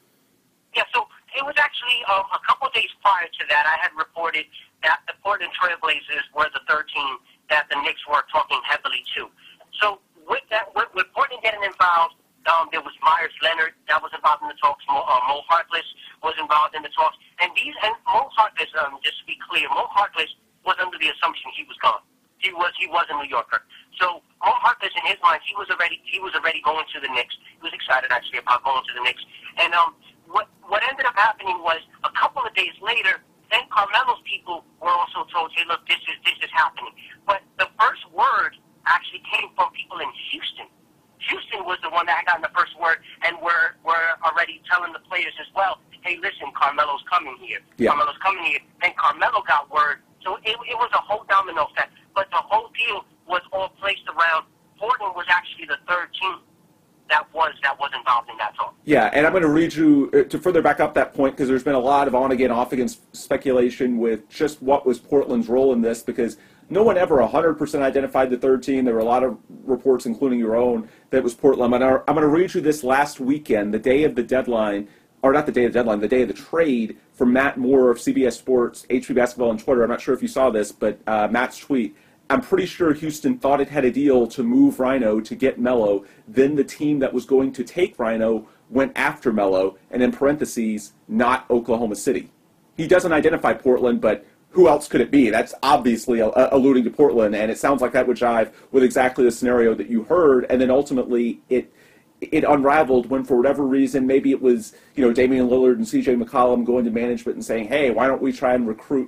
S3: Yeah, so it was actually a couple of days prior to that, I had reported that the Portland Trail Blazers were the third team that the Knicks were talking heavily to. So with that, with Portland getting involved, there was Myers Leonard that was involved in the talks. Mo Harkless was involved in the talks, and Mo Harkless, just to be clear, Mo Harkless was under the assumption he was gone. He was a New Yorker. So Mo Harkless, in his mind, he was already going to the Knicks. He was excited actually about going to the Knicks. And what ended up happening was a couple of days later, then Carmelo's people were also told, hey, look, this is happening. But the first word actually came from people in Houston. Houston was the one that got the first word, and we're already telling the players as well, hey, listen, Carmelo's coming here. Yeah. Carmelo's coming here. Then Carmelo got word. So it was a whole domino effect. But the whole deal was all placed around Portland was actually the third team that was involved in that talk.
S2: Yeah, and I'm going to read you to further back up that point because there's been a lot of on-again, off-again speculation with just what was Portland's role in this because no one ever 100% identified the third team. There were a lot of reports, including your own, that it was Portland. And I'm going to read you this last weekend, the day of the deadline, or not the day of the deadline, the day of the trade from Matt Moore of CBS Sports, HB Basketball on Twitter. I'm not sure if you saw this, but Matt's tweet. I'm pretty sure Houston thought it had a deal to move Rhino to get Melo. Then the team that was going to take Rhino went after Melo, and in parentheses, not Oklahoma City. He doesn't identify Portland, but who else could it be? That's obviously alluding to Portland, and it sounds like that would jive with exactly the scenario that you heard, and then ultimately it unraveled when, for whatever reason, maybe it was Damian Lillard and C.J. McCollum going to management and saying, hey, why don't we try and recruit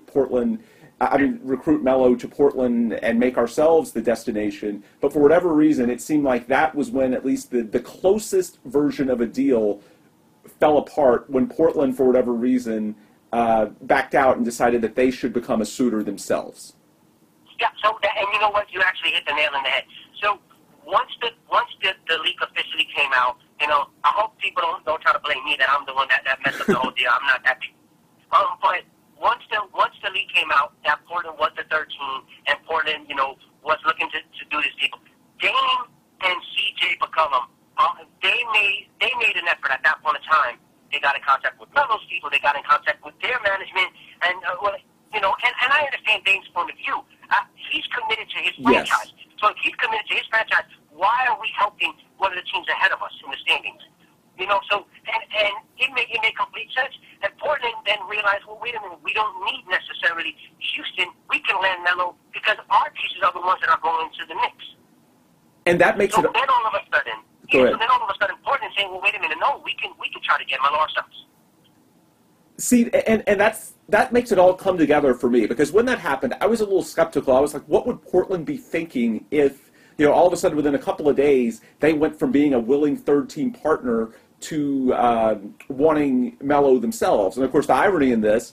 S2: Melo to Portland and make ourselves the destination. But for whatever reason, it seemed like that was when at least the closest version of a deal fell apart when Portland, for whatever reason, backed out and decided that they should become a suitor themselves.
S3: Yeah, and you know what? You actually hit the nail on the head. So once the leak officially came out, I hope people don't try to blame me that I'm the one that messed up the whole deal. I'm not that big. But once the leak came out that Portland was the third team and Portland, was looking to do this deal, Dame and C.J. McCollum, they made an effort at that point in time. They got in contact with Melo's people. They got in contact with their management, and and I understand Dame's point of view. He's committed to his franchise. So So if he's committed to his franchise, why are we helping one of the teams ahead of us in the standings? So and it made complete sense. And Portland then realized, well, wait a minute, we don't need necessarily Houston. We can land Melo because our pieces are the ones that are going to the Knicks.
S2: And that makes
S3: so
S2: it.
S3: Then all of a sudden, Portland saying, well, wait a minute, no, we can try to get Melo ourselves.
S2: See, and that makes it all come together for me, because when that happened, I was a little skeptical. I was like, what would Portland be thinking if, all of a sudden within a couple of days, they went from being a willing third-team partner to wanting Melo themselves. And, of course, the irony in this,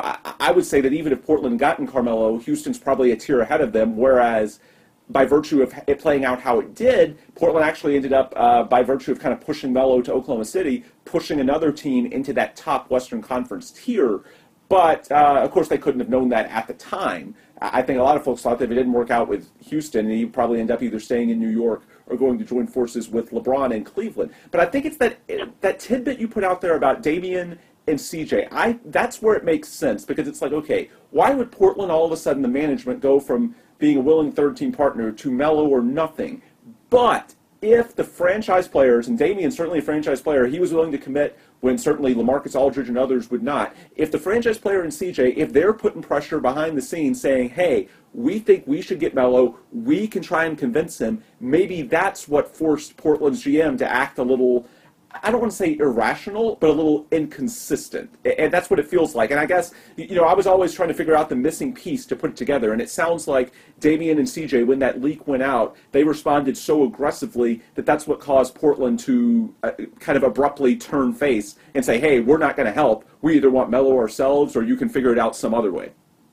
S2: I would say that even if Portland gotten Carmelo, Houston's probably a tier ahead of them, whereas by virtue of it playing out how it did, Portland actually ended up, by virtue of kind of pushing Melo to Oklahoma City, pushing another team into that top Western Conference tier. But, of course, they couldn't have known that at the time. I think a lot of folks thought that if it didn't work out with Houston, he'd probably end up either staying in New York or going to join forces with LeBron in Cleveland. But I think it's that tidbit you put out there about Damian and CJ. That's where it makes sense, because it's like, okay, why would Portland all of a sudden, the management, go from being a willing third-team partner to Melo or nothing? But if the franchise players, and Damian's certainly a franchise player, he was willing to commit when certainly LaMarcus Aldridge and others would not. If the franchise player and CJ, if they're putting pressure behind the scenes saying, hey, we think we should get Melo, we can try and convince him, maybe that's what forced Portland's GM to act a little, I don't want to say irrational, but a little inconsistent. And that's what it feels like. And I guess, I was always trying to figure out the missing piece to put it together. And it sounds like Damian and CJ, when that leak went out, they responded so aggressively that that's what caused Portland to kind of abruptly turn face and say, hey, we're not going to help. We either want Melo ourselves, or you can figure it out some other way.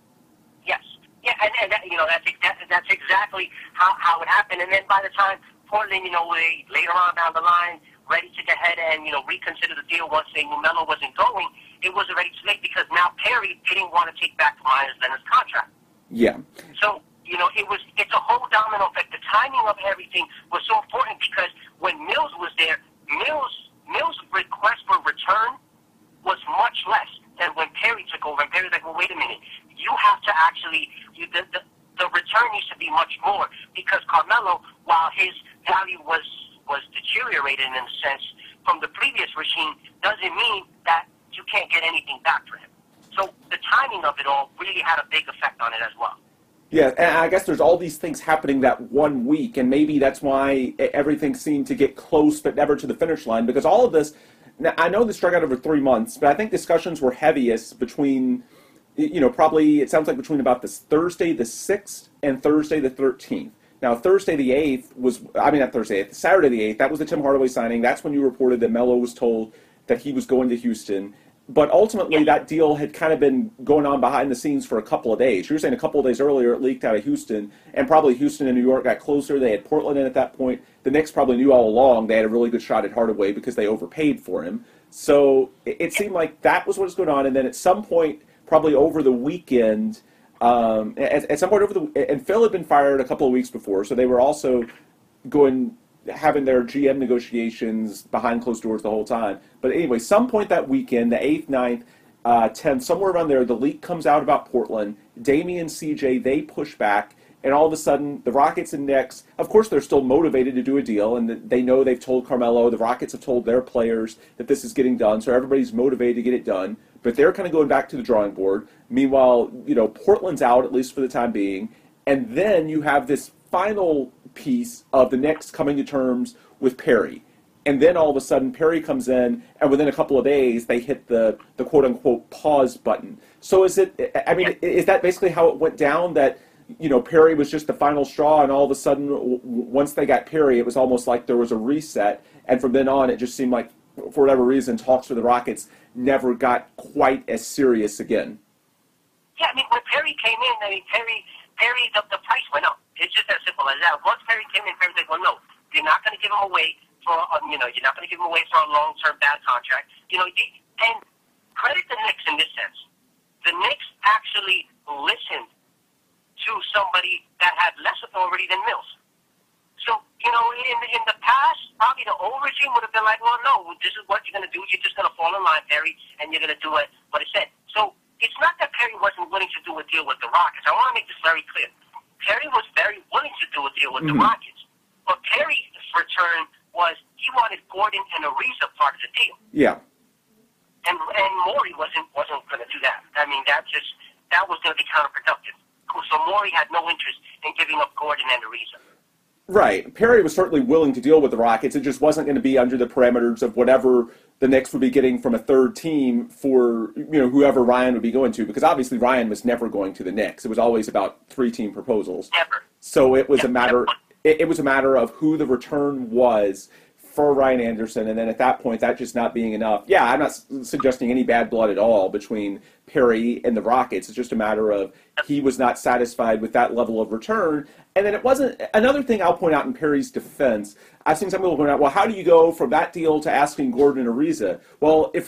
S3: Yes. Yeah, and that's exactly how it happened. And then by the time Portland, later on down the line, ready to go ahead and, reconsider the deal once they knew Melo wasn't going, it was already too late, because now Perry didn't want to take back Myers Leonard's contract.
S2: Yeah.
S3: So, it's a whole domino effect. The timing of everything was so important, because when Mills was there, Mills' request for return was much less than when Perry took over. And Perry's like, well, wait a minute. You have to actually, the return needs to be much more, because Carmelo, while his value was deteriorated in a sense from the previous regime, doesn't mean that you can't get anything back for him. So the timing of it all really had a big effect on it as well.
S2: Yeah, and I guess there's all these things happening that 1 week, and maybe that's why everything seemed to get close but never to the finish line, because all of this, now I know this drug out over 3 months, but I think discussions were heaviest between, probably it sounds like between about this Thursday the 6th and Thursday the 13th. Now, Thursday the 8th was, not Thursday 8th, Saturday the 8th, that was the Tim Hardaway signing. That's when you reported that Melo was told that he was going to Houston. But ultimately, that deal had kind of been going on behind the scenes for a couple of days. You're saying a couple of days earlier it leaked out of Houston, and probably Houston and New York got closer. They had Portland in at that point. The Knicks probably knew all along they had a really good shot at Hardaway because they overpaid for him. So it seemed like that was what was going on. And then at some point, probably over the weekend, at some point and Phil had been fired a couple of weeks before, so they were also having their GM negotiations behind closed doors the whole time. But anyway, some point that weekend, the 8th, 9th, 10th, somewhere around there, the leak comes out about Portland. Damian, CJ, they push back, and all of a sudden, the Rockets and Knicks, of course, they're still motivated to do a deal, and they know they've told Carmelo, the Rockets have told their players that this is getting done, so everybody's motivated to get it done. But they're kind of going back to the drawing board. Meanwhile, Portland's out, at least for the time being. And then you have this final piece of the Knicks coming to terms with Perry. And then all of a sudden, Perry comes in, and within a couple of days, they hit the quote-unquote pause button. So is that basically how it went down, that, Perry was just the final straw, and all of a sudden, once they got Perry, it was almost like there was a reset, and from then on, it just seemed like, for whatever reason, talks with the Rockets never got quite as serious again.
S3: Yeah, when Perry came in, Perry, the price went up. It's just as simple as that. Once Perry came in, Perry's like, well, no, you're not going to give him away for, you're not going to give him away for a long-term bad contract. And credit the Knicks in this sense. The Knicks actually listened to somebody that had less authority than Mills. So, in the past, probably the old regime would have been like, well, no, this is what you're going to do. You're just going to fall in line, Perry, and you're going to do what it said. So it's not that Perry wasn't willing to do a deal with the Rockets. I want to make this very clear. Perry was very willing to do a deal with the Rockets. But Perry's return was he wanted Gordon and Ariza part of the deal.
S2: Yeah.
S3: And Morey wasn't going to do that. I mean, that was going to be counterproductive. So Morey had no interest in giving up Gordon and Ariza.
S2: Right. Perry was certainly willing to deal with the Rockets. It just wasn't going to be under the parameters of whatever the Knicks would be getting from a third team for, whoever Ryan would be going to, because obviously Ryan was never going to the Knicks. It was always about 3-team proposals.
S3: Never.
S2: So it was a matter of who the return was for Ryan Anderson, and then at that point, that just not being enough. Yeah, I'm not suggesting any bad blood at all between Perry and the Rockets. It's just a matter of he was not satisfied with that level of return. And then it wasn't – another thing I'll point out in Perry's defense, I've seen some people point out, well, how do you go from that deal to asking Gordon and Ariza? Well, if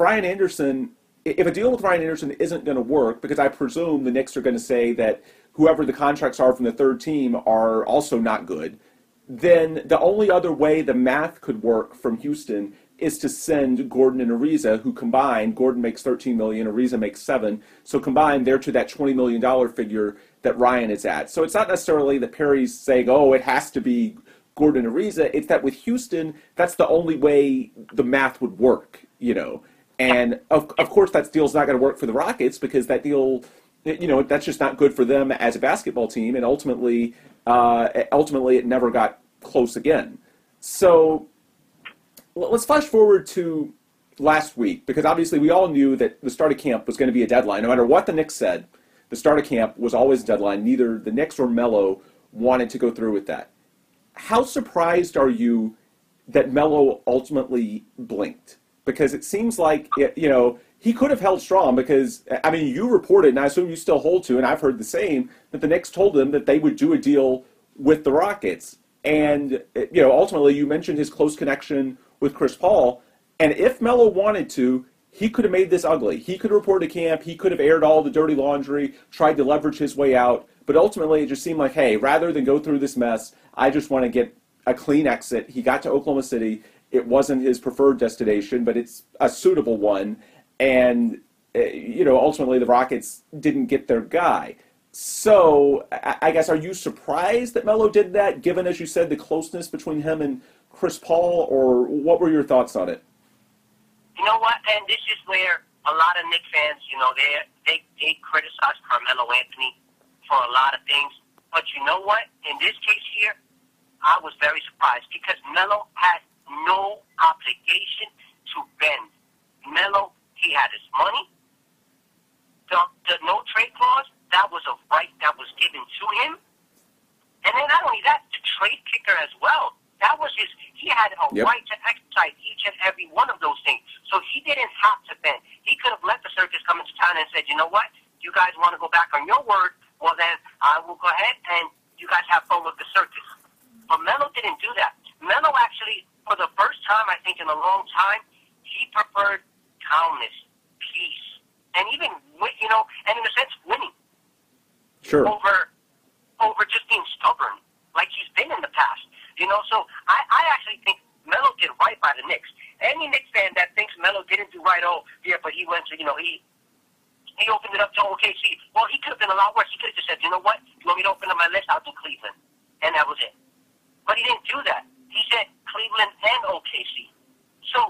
S2: a deal with Ryan Anderson isn't going to work, because I presume the Knicks are going to say that whoever the contracts are from the third team are also not good, then the only other way the math could work from Houston is to send Gordon and Ariza, who combined, Gordon makes $13 million, Ariza makes $7 million, so combined they're to that $20 million figure that Ryan is at. So it's not necessarily that Perry's saying, oh, it has to be Gordon and Ariza. It's that with Houston, that's the only way the math would work, And of course that deal's not going to work for the Rockets because that deal, that's just not good for them as a basketball team, and ultimately it never got close again. So let's flash forward to last week, because obviously we all knew that the start of camp was going to be a deadline. No matter what the Knicks said, the start of camp was always a deadline. Neither the Knicks or Melo wanted to go through with that. How surprised are you that Melo ultimately blinked? Because it seems like, he could have held strong because, you reported, and I assume you still hold to, and I've heard the same, that the Knicks told him that they would do a deal with the Rockets. And, ultimately you mentioned his close connection with Chris Paul. And if Melo wanted to, he could have made this ugly. He could have reported to camp. He could have aired all the dirty laundry, tried to leverage his way out. But ultimately it just seemed like, hey, rather than go through this mess, I just want to get a clean exit. He got to Oklahoma City. It wasn't his preferred destination, but it's a suitable one. And, ultimately the Rockets didn't get their guy. So I guess, are you surprised that Melo did that, given, as you said, the closeness between him and Chris Paul, or what were your thoughts on it?
S3: You know what? And this is where a lot of Knicks fans, they criticize Carmelo Anthony for a lot of things. But you know what? In this case here, I was very surprised because Melo had no obligation to bend. Melo, he had his money. The no trade clause, that was a right that was given to him. And then not only that, the trade kicker as well. That was he had a right to exercise each and every one of those things. So he didn't have to bend. He could have let the circus come into town and said, you know what, you guys want to go back on your word, well then I will go ahead and you guys have fun with the circus. But Melo didn't do that. Melo actually, for the first time, I think in a long time, he preferred calmness, peace, and even, and in a sense, winning.
S2: Sure.
S3: Over just being stubborn, like he's been in the past. So I actually think Melo did right by the Knicks. Any Knicks fan that thinks Melo didn't do right, but he went to, he opened it up to OKC. Well, he could have been a lot worse. He could have just said, you know what, you want me to open up my list? I'll do Cleveland. And that was it. But he didn't do that. He said Cleveland and OKC. So,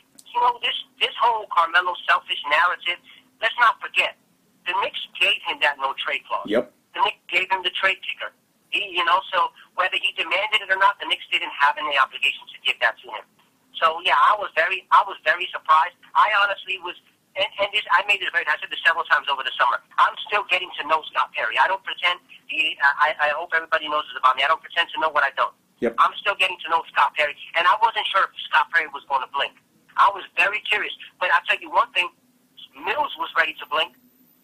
S3: this whole Carmelo selfish narrative, let's not forget, the Knicks gave him that no trade clause.
S2: Yep.
S3: The Knicks gave him the trade kicker. So whether he demanded it or not, the Knicks didn't have any obligation to give that to him. So yeah, I was very surprised. I honestly was, and this, I made this I said this several times over the summer. I'm still getting to know Scott Perry. I don't pretend. I hope everybody knows this about me. I don't pretend to know what I don't.
S2: Yep.
S3: I'm still getting to know Scott Perry, and I wasn't sure if Scott Perry was going to blink. I was very curious, but I'll tell you one thing: Mills was ready to blink.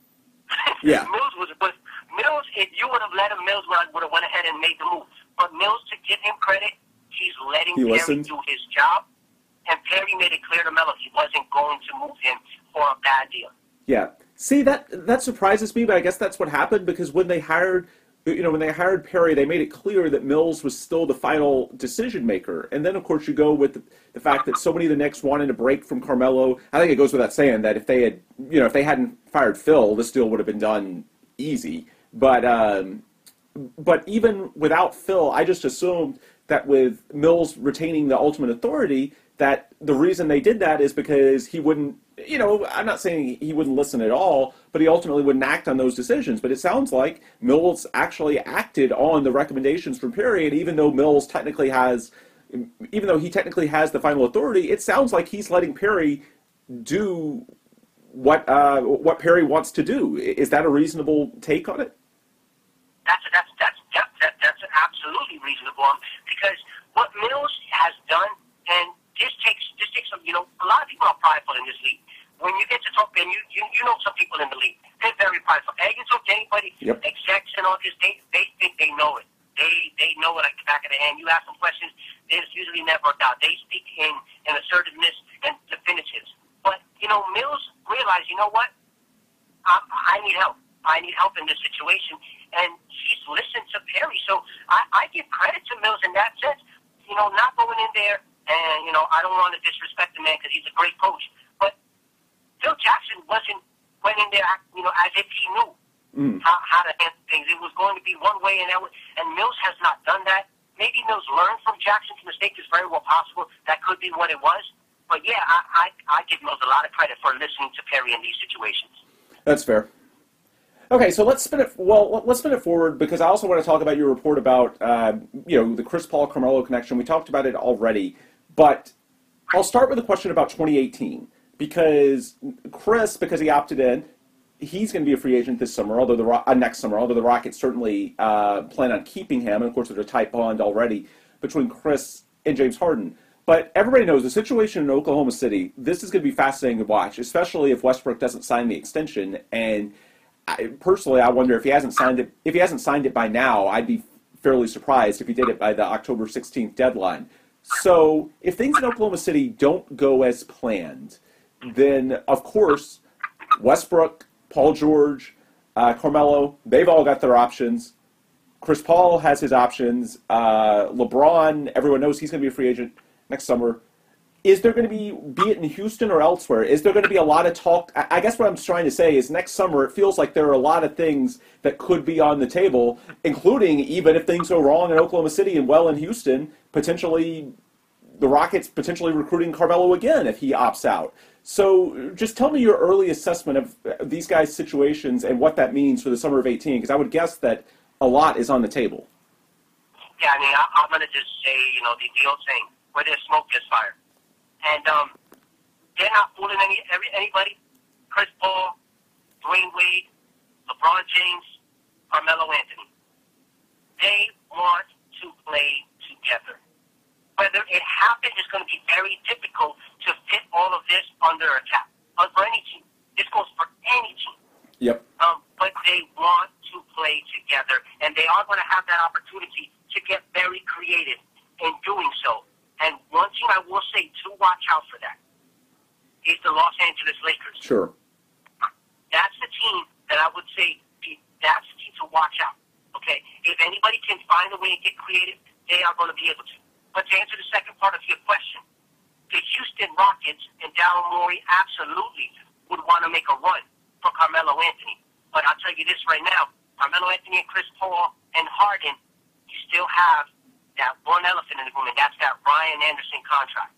S2: Yeah.
S3: Mills, if you would have let him, Mills would have went ahead and made the move. But Mills, to give him credit, he's letting Perry do his job. And Perry made it clear to Melo he wasn't going to move him for a bad deal.
S2: Yeah. See, that surprises me, but I guess that's what happened because when they hired Perry, they made it clear that Mills was still the final decision maker. And then, of course, you go with the fact that so many of the Knicks wanted a break from Carmelo. I think it goes without saying that if they hadn't fired Phil, this deal would have been done easy. But But even without Phil, I just assumed that with Mills retaining the ultimate authority, that the reason they did that is because he wouldn't, I'm not saying he wouldn't listen at all, but he ultimately wouldn't act on those decisions. But it sounds like Mills actually acted on the recommendations from Perry, and even though he technically has the final authority, it sounds like he's letting Perry do what Perry wants to do. Is that a reasonable take on it?
S3: That's absolutely reasonable, because what Mills has done, and this takes some, a lot of people are prideful in this league. When you get to talk, and you know some people in the league, they're very prideful. And you talk to anybody, execs and all this, they think they know it. They know it like the back of their hand. You ask them questions, there's usually never a doubt. They speak in assertiveness and definitives. But, Mills realized, you know what? I need help. I need help in this situation. And he's listened to Perry. So I give credit to Mills in that sense. Not going in there, and, I don't want to disrespect the man because he's a great coach. But Phil Jackson went in there, as if he knew how to handle things. It was going to be one way, and Mills has not done that. Maybe Mills learned from Jackson's mistake. Is very well possible. That could be what it was. But yeah, I give Mills a lot of credit for listening to Perry in these situations.
S2: That's fair. Okay, so let's spin it. Well, let's spin it forward, because I also want to talk about your report about the Chris Paul Carmelo connection. We talked about it already, but I'll start with a question about 2018, because because he opted in, he's going to be a free agent this summer, next summer. Although the Rockets certainly plan on keeping him, and of course there's a tight bond already between Chris and James Harden. But everybody knows the situation in Oklahoma City. This is going to be fascinating to watch, especially if Westbrook doesn't sign the extension. And personally, I wonder if he hasn't signed it. If he hasn't signed it by now, I'd be fairly surprised if he did it by the October 16th deadline. So if things in Oklahoma City don't go as planned, then of course Westbrook, Paul George, Carmelo, they've all got their options. Chris Paul has his options. LeBron, everyone knows he's going to be a free agent next summer. Is there going to be it in Houston or elsewhere, is there going to be a lot of talk? I guess what I'm trying to say is next summer it feels like there are a lot of things that could be on the table, including, even if things go wrong in Oklahoma City and well in Houston, potentially the Rockets potentially recruiting Carmelo again if he opts out. So just tell me your early assessment of these guys' situations and what that means for the summer of 18, because I would guess that a lot is on the table.
S3: Yeah, I'm going to just say, the old saying, where there's smoke, there's fire. And they're not fooling anybody. Chris Paul, Dwayne Wade, LeBron James, Carmelo Anthony. They want to play together. Whether it happens is going to be very difficult to fit all of this under a cap. For any team. This goes for any team.
S2: Yep.
S3: But they want to play together, and they are going to have that opportunity to get very creative in doing so. And one thing I will say to watch out for that is the Los Angeles Lakers.
S2: Sure.
S3: That's the team that I would say that's the team to watch out. Okay? If anybody can find a way and get creative, they are going to be able to. But to answer the second part of your question, the Houston Rockets and Daryl Morey absolutely would want to make a run for Carmelo Anthony. But I'll tell you this right now, Carmelo Anthony and Chris Paul and Harden, you still have that one elephant in the room, and that's that Ryan Anderson contract.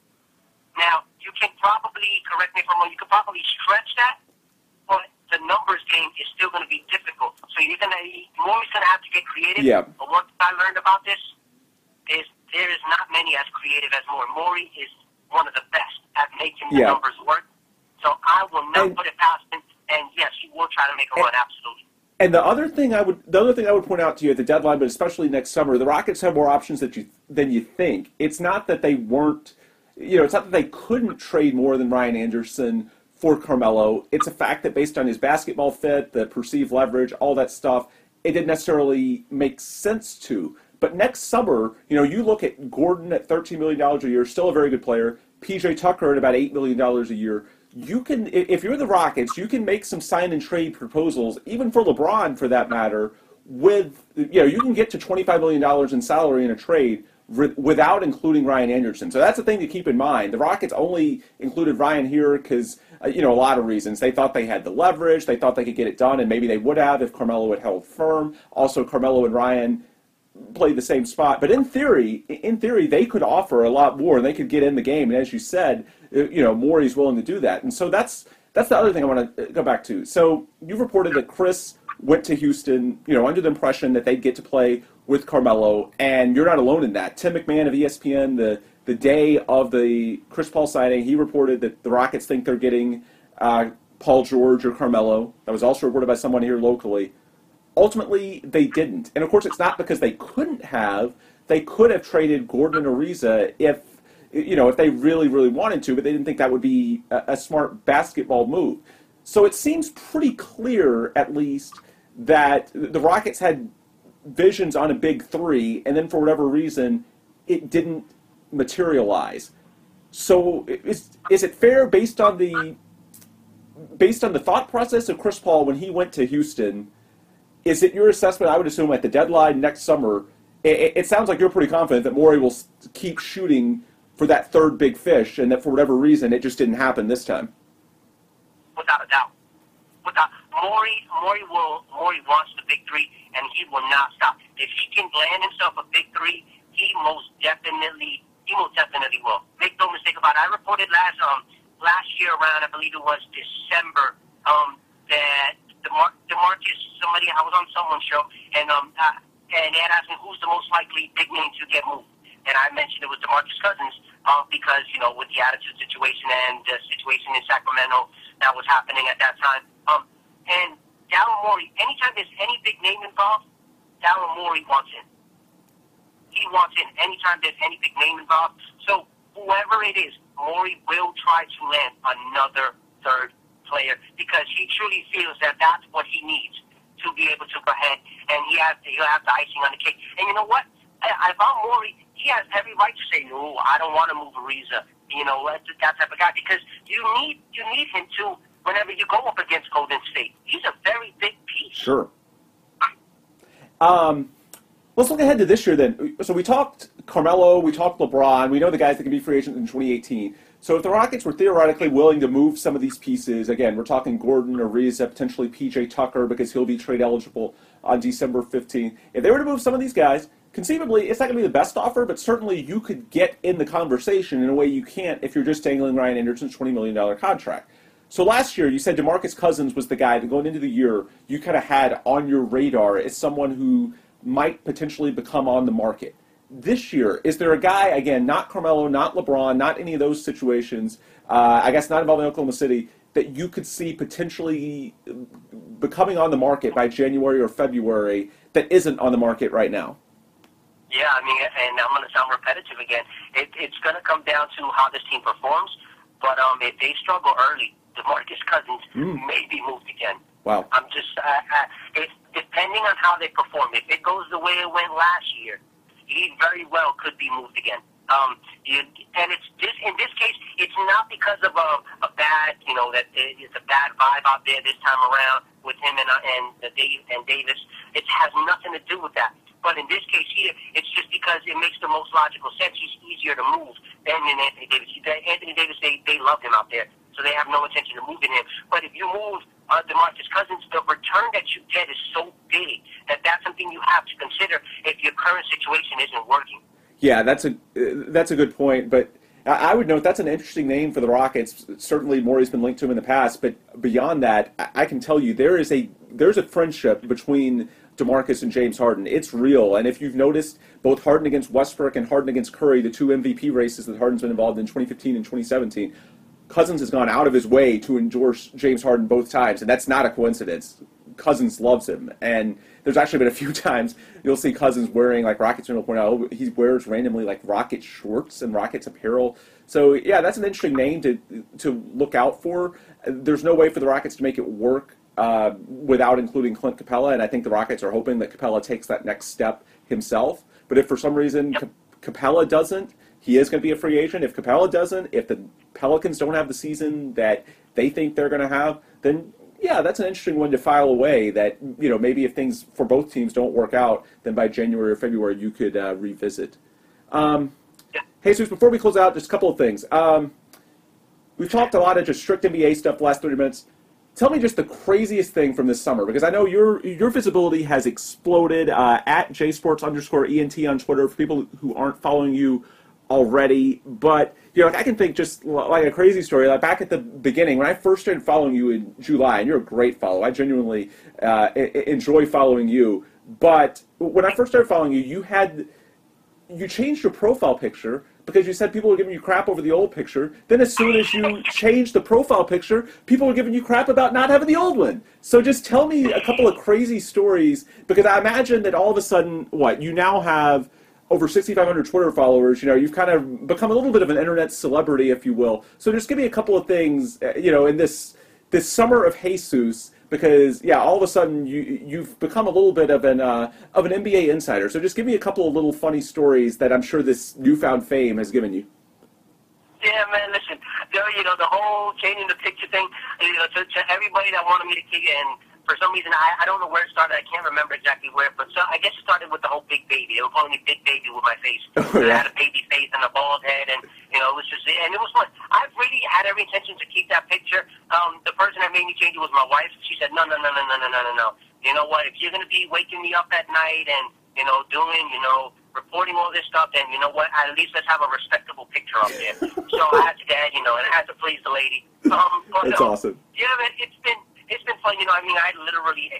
S3: Now, you can probably, correct me if I'm wrong, you can probably stretch that, but the numbers game is still going to be difficult. So Morey's going to have to get creative.
S2: Yeah.
S3: But one thing I learned about this is there is not many as creative as Morey. Morey is one of the best at making the numbers work. So I will not put it past him. And yes, he will try to make a run, absolutely.
S2: And the other thing I would point out to you at the deadline, but especially next summer, the Rockets have more options than you think. It's not that they weren't, it's not that they couldn't trade more than Ryan Anderson for Carmelo. It's a fact that based on his basketball fit, the perceived leverage, all that stuff, it didn't necessarily make sense to. But next summer, you look at Gordon at $13 million a year, still a very good player. PJ Tucker at about $8 million a year. You can, if you're the Rockets, you can make some sign and trade proposals, even for LeBron for that matter, with, you can get to $25 million in salary in a trade without including Ryan Anderson. So that's the thing to keep in mind. The Rockets only included Ryan here because a lot of reasons. They thought they had the leverage. They thought they could get it done, and maybe they would have if Carmelo had held firm. Also, Carmelo and Ryan played the same spot. But in theory, they could offer a lot more, and they could get in the game. And as you said, Morey's willing to do that. And so that's the other thing I want to go back to. So you've reported that Chris went to Houston, under the impression that they'd get to play with Carmelo, and you're not alone in that. Tim McMahon of ESPN, the day of the Chris Paul signing, he reported that the Rockets think they're getting Paul George or Carmelo. That was also reported by someone here locally. Ultimately, they didn't. And of course, it's not because they couldn't have. They could have traded Gordon and Ariza if they really, really wanted to, but they didn't think that would be a smart basketball move. So it seems pretty clear, at least, that the Rockets had visions on a big three, and then for whatever reason, it didn't materialize. So is it fair, based on the thought process of Chris Paul when he went to Houston, is it your assessment, I would assume, at the deadline next summer, it sounds like you're pretty confident that Morey will keep shooting for that third big fish, and that for whatever reason, it just didn't happen this time?
S3: Without a doubt. Morey wants the big three, and he will not stop. If he can land himself a big three, he most definitely will. Make no mistake about it. I reported last year around, I believe it was December, that DeMarcus, I was on someone's show, and they had asked me who's the most likely big name to get moved. And I mentioned it was DeMarcus Cousins because, with the attitude situation and the situation in Sacramento that was happening at that time. And Daryl Morey, anytime there's any big name involved, Daryl Morey wants in. He wants in anytime there's any big name involved. So whoever it is, Morey will try to land another third player because he truly feels that that's what he needs to be able to go ahead, and he'll have the icing on the cake. And you know what? I found Morey, he has every right to say, no, I don't want to move Ariza, that type of guy, because you need him to, whenever you go up against Golden State. He's a very big piece.
S2: Sure. Let's look ahead to this year then. So we talked Carmelo, we talked LeBron, we know the guys that can be free agents in 2018. So if the Rockets were theoretically willing to move some of these pieces, again, we're talking Gordon, Ariza, potentially P.J. Tucker because he'll be trade eligible on December 15th. If they were to move some of these guys, conceivably, it's not going to be the best offer, but certainly you could get in the conversation in a way you can't if you're just dangling Ryan Anderson's $20 million contract. So last year, you said DeMarcus Cousins was the guy that going into the year you kind of had on your radar as someone who might potentially become on the market. This year, is there a guy, again, not Carmelo, not LeBron, not any of those situations, I guess not involving Oklahoma City, that you could see potentially becoming on the market by January or February that isn't on the market right now?
S3: Yeah, and I'm going to sound repetitive again. It's going to come down to how this team performs, but if they struggle early, DeMarcus Cousins may be moved again.
S2: Wow.
S3: It's depending on how they perform. If it goes the way it went last year, he very well could be moved again. And in this case, it's not because of a bad, that it's a bad vibe out there this time around with him and Davis. It has nothing to do with that. But in this case here, it's just because it makes the most logical sense. He's easier to move than Anthony Davis. Anthony Davis, they love him out there, so they have no intention of moving him. But if you move DeMarcus Cousins, the return that you get is so big that that's something you have to consider if your current situation isn't working. Yeah,
S2: that's a good point. But I would note that's an interesting name for the Rockets. Certainly, Morey's been linked to him in the past. But beyond that, I can tell you there's a friendship between DeMarcus and James Harden. It's real. And if you've noticed, both Harden against Westbrook and Harden against Curry, the two MVP races that Harden's been involved in 2015 and 2017, Cousins has gone out of his way to endorse James Harden both times, and that's not a coincidence. Cousins loves him, and there's actually been a few times you'll see Cousins wearing, like Rockets will point out, he wears randomly like Rocket shorts and Rockets apparel. So yeah, that's an interesting name to look out for. There's no way for the Rockets to make it work without including Clint Capella, and I think the Rockets are hoping that Capella takes that next step himself. But if for some reason Capella doesn't, he is going to be a free agent. If Capella doesn't, if the Pelicans don't have the season that they think they're going to have, then yeah, that's an interesting one to file away that, maybe if things for both teams don't work out, then by January or February you could revisit. Jesus, before we close out, just a couple of things. we've talked a lot of just strict NBA stuff the last 30 minutes. Tell me just the craziest thing from this summer, because I know your visibility has exploded at jsports_ENT on Twitter for people who aren't following you already. But like I can think just like a crazy story. Like back at the beginning, when I first started following you in July, and you're a great follow. I genuinely enjoy following you. But when I first started following you, you changed your profile picture because you said people were giving you crap over the old picture. Then as soon as you changed the profile picture, people were giving you crap about not having the old one. So just tell me a couple of crazy stories, because I imagine that all of a sudden, you now have over 6,500 Twitter followers. You've kind of become a little bit of an internet celebrity, if you will. So just give me a couple of things, in this summer of Jesus, because all of a sudden you've become a little bit of an NBA insider. So just give me a couple of little funny stories that I'm sure this newfound fame has given you.
S3: Yeah, man. Listen, the whole changing the picture thing. To everybody that wanted me to kick in. For some reason, I don't know where it started. I can't remember exactly where, but I guess it started with the whole big baby. They were calling me Big Baby with my face. I had a baby face and a bald head, and it was just, and it was fun. I really had every intention to keep that picture. The person that made me change it was my wife. She said, no. You know what? If you're gonna be waking me up at night and doing reporting all this stuff, then you know what? At least let's have a respectable picture up there. So I had to, and I had to please the lady.
S2: That's awesome.
S3: Yeah, man, it's been fun. I literally,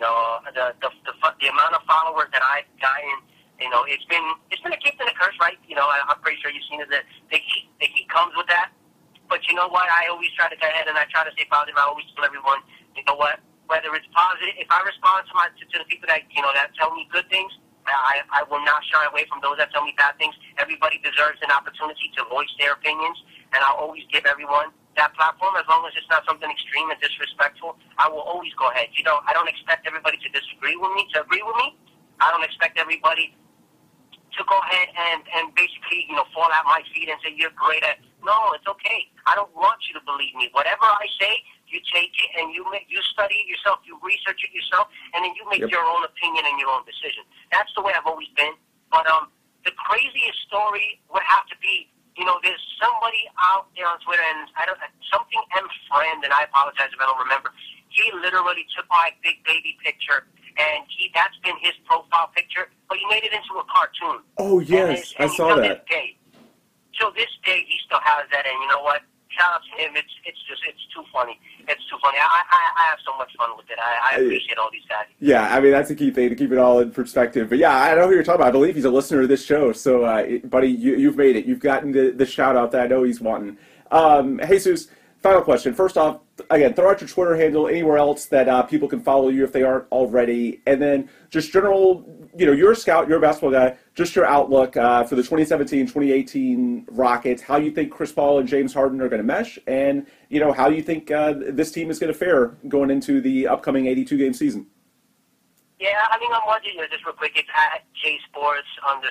S3: the amount of followers that I've gotten, it's been a gift and a curse, right? I'm pretty sure you've seen it. The heat comes with that. But you know what? I always try to go ahead and I try to stay positive. I always tell everyone, you know what? Whether it's positive, if I respond to the people that that tell me good things, I will not shy away from those that tell me bad things. Everybody deserves an opportunity to voice their opinions, and I'll always give everyone that platform, as long as it's not something extreme and disrespectful. I will always go ahead. I don't expect everybody to disagree with me, to agree with me. I don't expect everybody to go ahead and basically, fall at my feet and say, you're great at. No, it's okay. I don't want you to believe me. Whatever I say, you take it and you study it yourself, you research it yourself, and then you make your own opinion and your own decision. That's the way I've always been. But the craziest story would have to be, there's somebody out there on Twitter, and something M friend, and I apologize if I don't remember. He literally took my big baby picture, and that's been his profile picture, but he made it into a cartoon.
S2: Oh yes, I saw that.
S3: Till this day, he still has that, and you know what? Shout out to him. It's too funny. It's too funny. I have so much fun with it. I appreciate all these guys.
S2: Yeah, that's the key thing, to keep it all in perspective. But yeah, I know who you're talking about. I believe he's a listener to this show. So, buddy, you've made it. You've gotten the shout out that I know he's wanting. Jesus, final question. First off, again, throw out your Twitter handle, anywhere else that people can follow you if they aren't already. And then just general, you're a scout, you're a basketball guy, just your outlook for the 2017-2018 Rockets, how you think Chris Paul and James Harden are going to mesh, and, how you think this team is going to fare going into the upcoming 82-game season.
S3: Yeah, I'm watching just real quick. It's at jsports_ENT.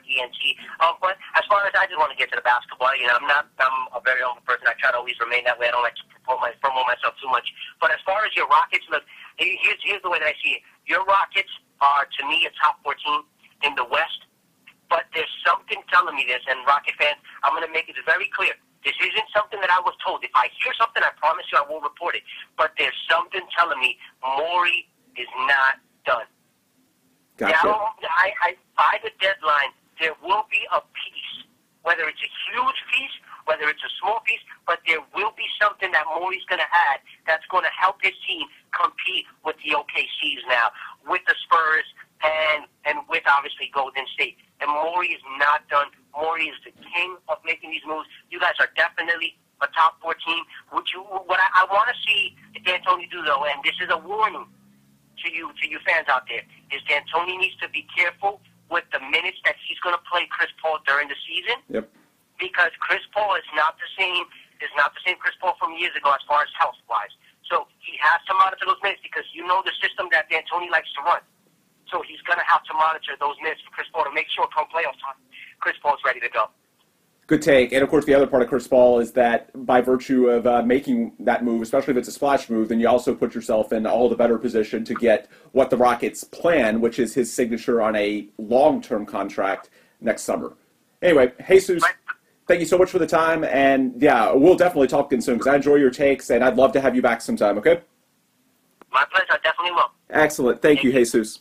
S3: But as far as I just want to get to the basketball, I'm a very humble person. I try to always remain that way. I don't like to promote myself too much. But as far as your Rockets, look, here's the way that I see it. Your Rockets are, to me, a top 4 team in the West. But there's something telling me this, and Rocket fans, I'm going to make it very clear. This isn't something that I was told. If I hear something, I promise you I will report it. But there's something telling me Morey is not done.
S2: Gotcha.
S3: Now, by the deadline, there will be a piece, whether it's a huge piece, whether it's a small piece, but there will be something that Morey's going to add that's going to help his team compete with the OKCs now, with the Spurs, and with, obviously, Golden State. And Morey is not done. Morey is the king of making these moves. You guys are definitely a top 4 team. What I want to see D'Antoni do, though, and this is a warning to you fans out there, is D'Antoni needs to be careful with the minutes that he's going to play Chris Paul during the season.
S2: Yep.
S3: Because Chris Paul is not the same Chris Paul from years ago as far as health-wise. So he has to monitor those minutes, because the system that D'Antoni likes to run. So he's going to have to monitor those minutes for Chris Paul to make sure come playoff time, Chris Paul's ready to go.
S2: Good take. And, of course, the other part of Chris Paul is that by virtue of making that move, especially if it's a splash move, then you also put yourself in all the better position to get what the Rockets plan, which is his signature on a long-term contract next summer. Anyway, Jesus, Thank you so much for the time, and yeah, we'll definitely talk again soon because I enjoy your takes, and I'd love to have you back sometime, okay?
S3: My pleasure. I definitely will.
S2: Excellent. Thank you, Jesus.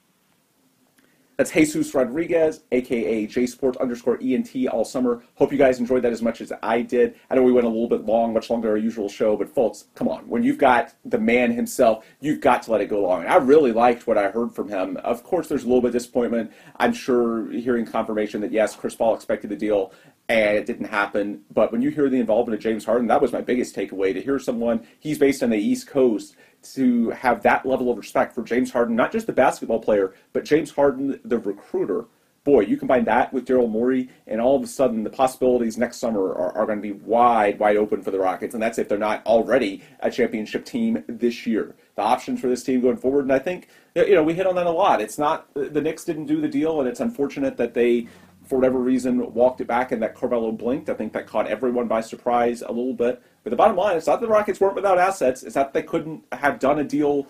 S2: That's Jesus Rodriguez, a.k.a. JSport_ENT all summer. Hope you guys enjoyed that as much as I did. I know we went a little bit long, much longer than our usual show, but folks, come on. When you've got the man himself, you've got to let it go long. And I really liked what I heard from him. Of course, there's a little bit of disappointment. I'm sure hearing confirmation that, yes, Chris Paul expected the deal, and it didn't happen. But when you hear the involvement of James Harden, that was my biggest takeaway, to hear someone, he's based on the East Coast, to have that level of respect for James Harden, not just the basketball player, but James Harden, the recruiter. Boy, you combine that with Daryl Morey, and all of a sudden the possibilities next summer are going to be wide open for the Rockets, and that's if they're not already a championship team this year. The options for this team going forward, and I think, we hit on that a lot. It's not, the Knicks didn't do the deal, and it's unfortunate that they, for whatever reason, walked it back and that Carmelo blinked. I think that caught everyone by surprise a little bit. But the bottom line, it's not that the Rockets weren't without assets. It's not that they couldn't have done a deal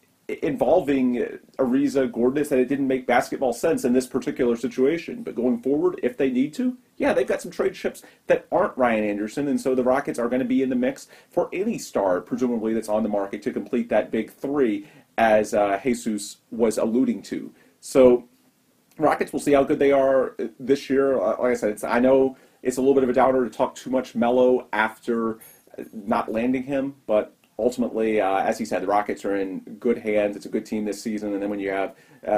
S2: involving Ariza, Gordon, that it didn't make basketball sense in this particular situation. But going forward, if they need to, yeah, they've got some trade chips that aren't Ryan Anderson, and so the Rockets are going to be in the mix for any star, presumably, that's on the market to complete that big three, as Jesus was alluding to. So Rockets, we'll see how good they are this year. Like I said, I know it's a little bit of a downer to talk too much Melo after not landing him, but ultimately, as he said, the Rockets are in good hands. It's a good team this season, and then when you have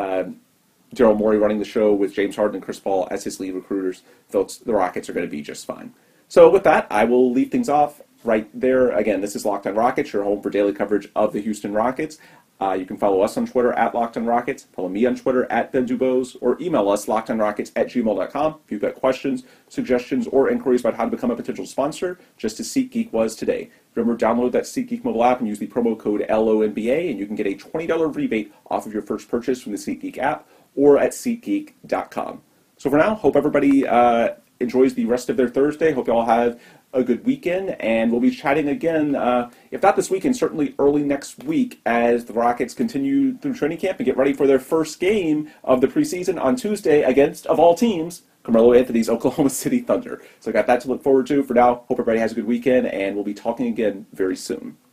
S2: Daryl Morey running the show with James Harden and Chris Paul as his lead recruiters, folks, the Rockets are going to be just fine. So with that, I will leave things off right there. Again, this is Locked on Rockets, your home for daily coverage of the Houston Rockets. You can follow us on Twitter at Locked on Rockets, follow me on Twitter at Ben Dubose, or email us lockedonrockets@gmail.com if you've got questions, suggestions, or inquiries about how to become a potential sponsor, just as SeatGeek was today. Remember, download that SeatGeek mobile app and use the promo code LONBA, and you can get a $20 rebate off of your first purchase from the SeatGeek app or at SeatGeek.com. So for now, hope everybody enjoys the rest of their Thursday. Hope you all have a good weekend, and we'll be chatting again, if not this weekend, certainly early next week, as the Rockets continue through training camp and get ready for their first game of the preseason on Tuesday against, of all teams, Carmelo Anthony's Oklahoma City Thunder. So got that to look forward to. For now, hope everybody has a good weekend, and we'll be talking again very soon.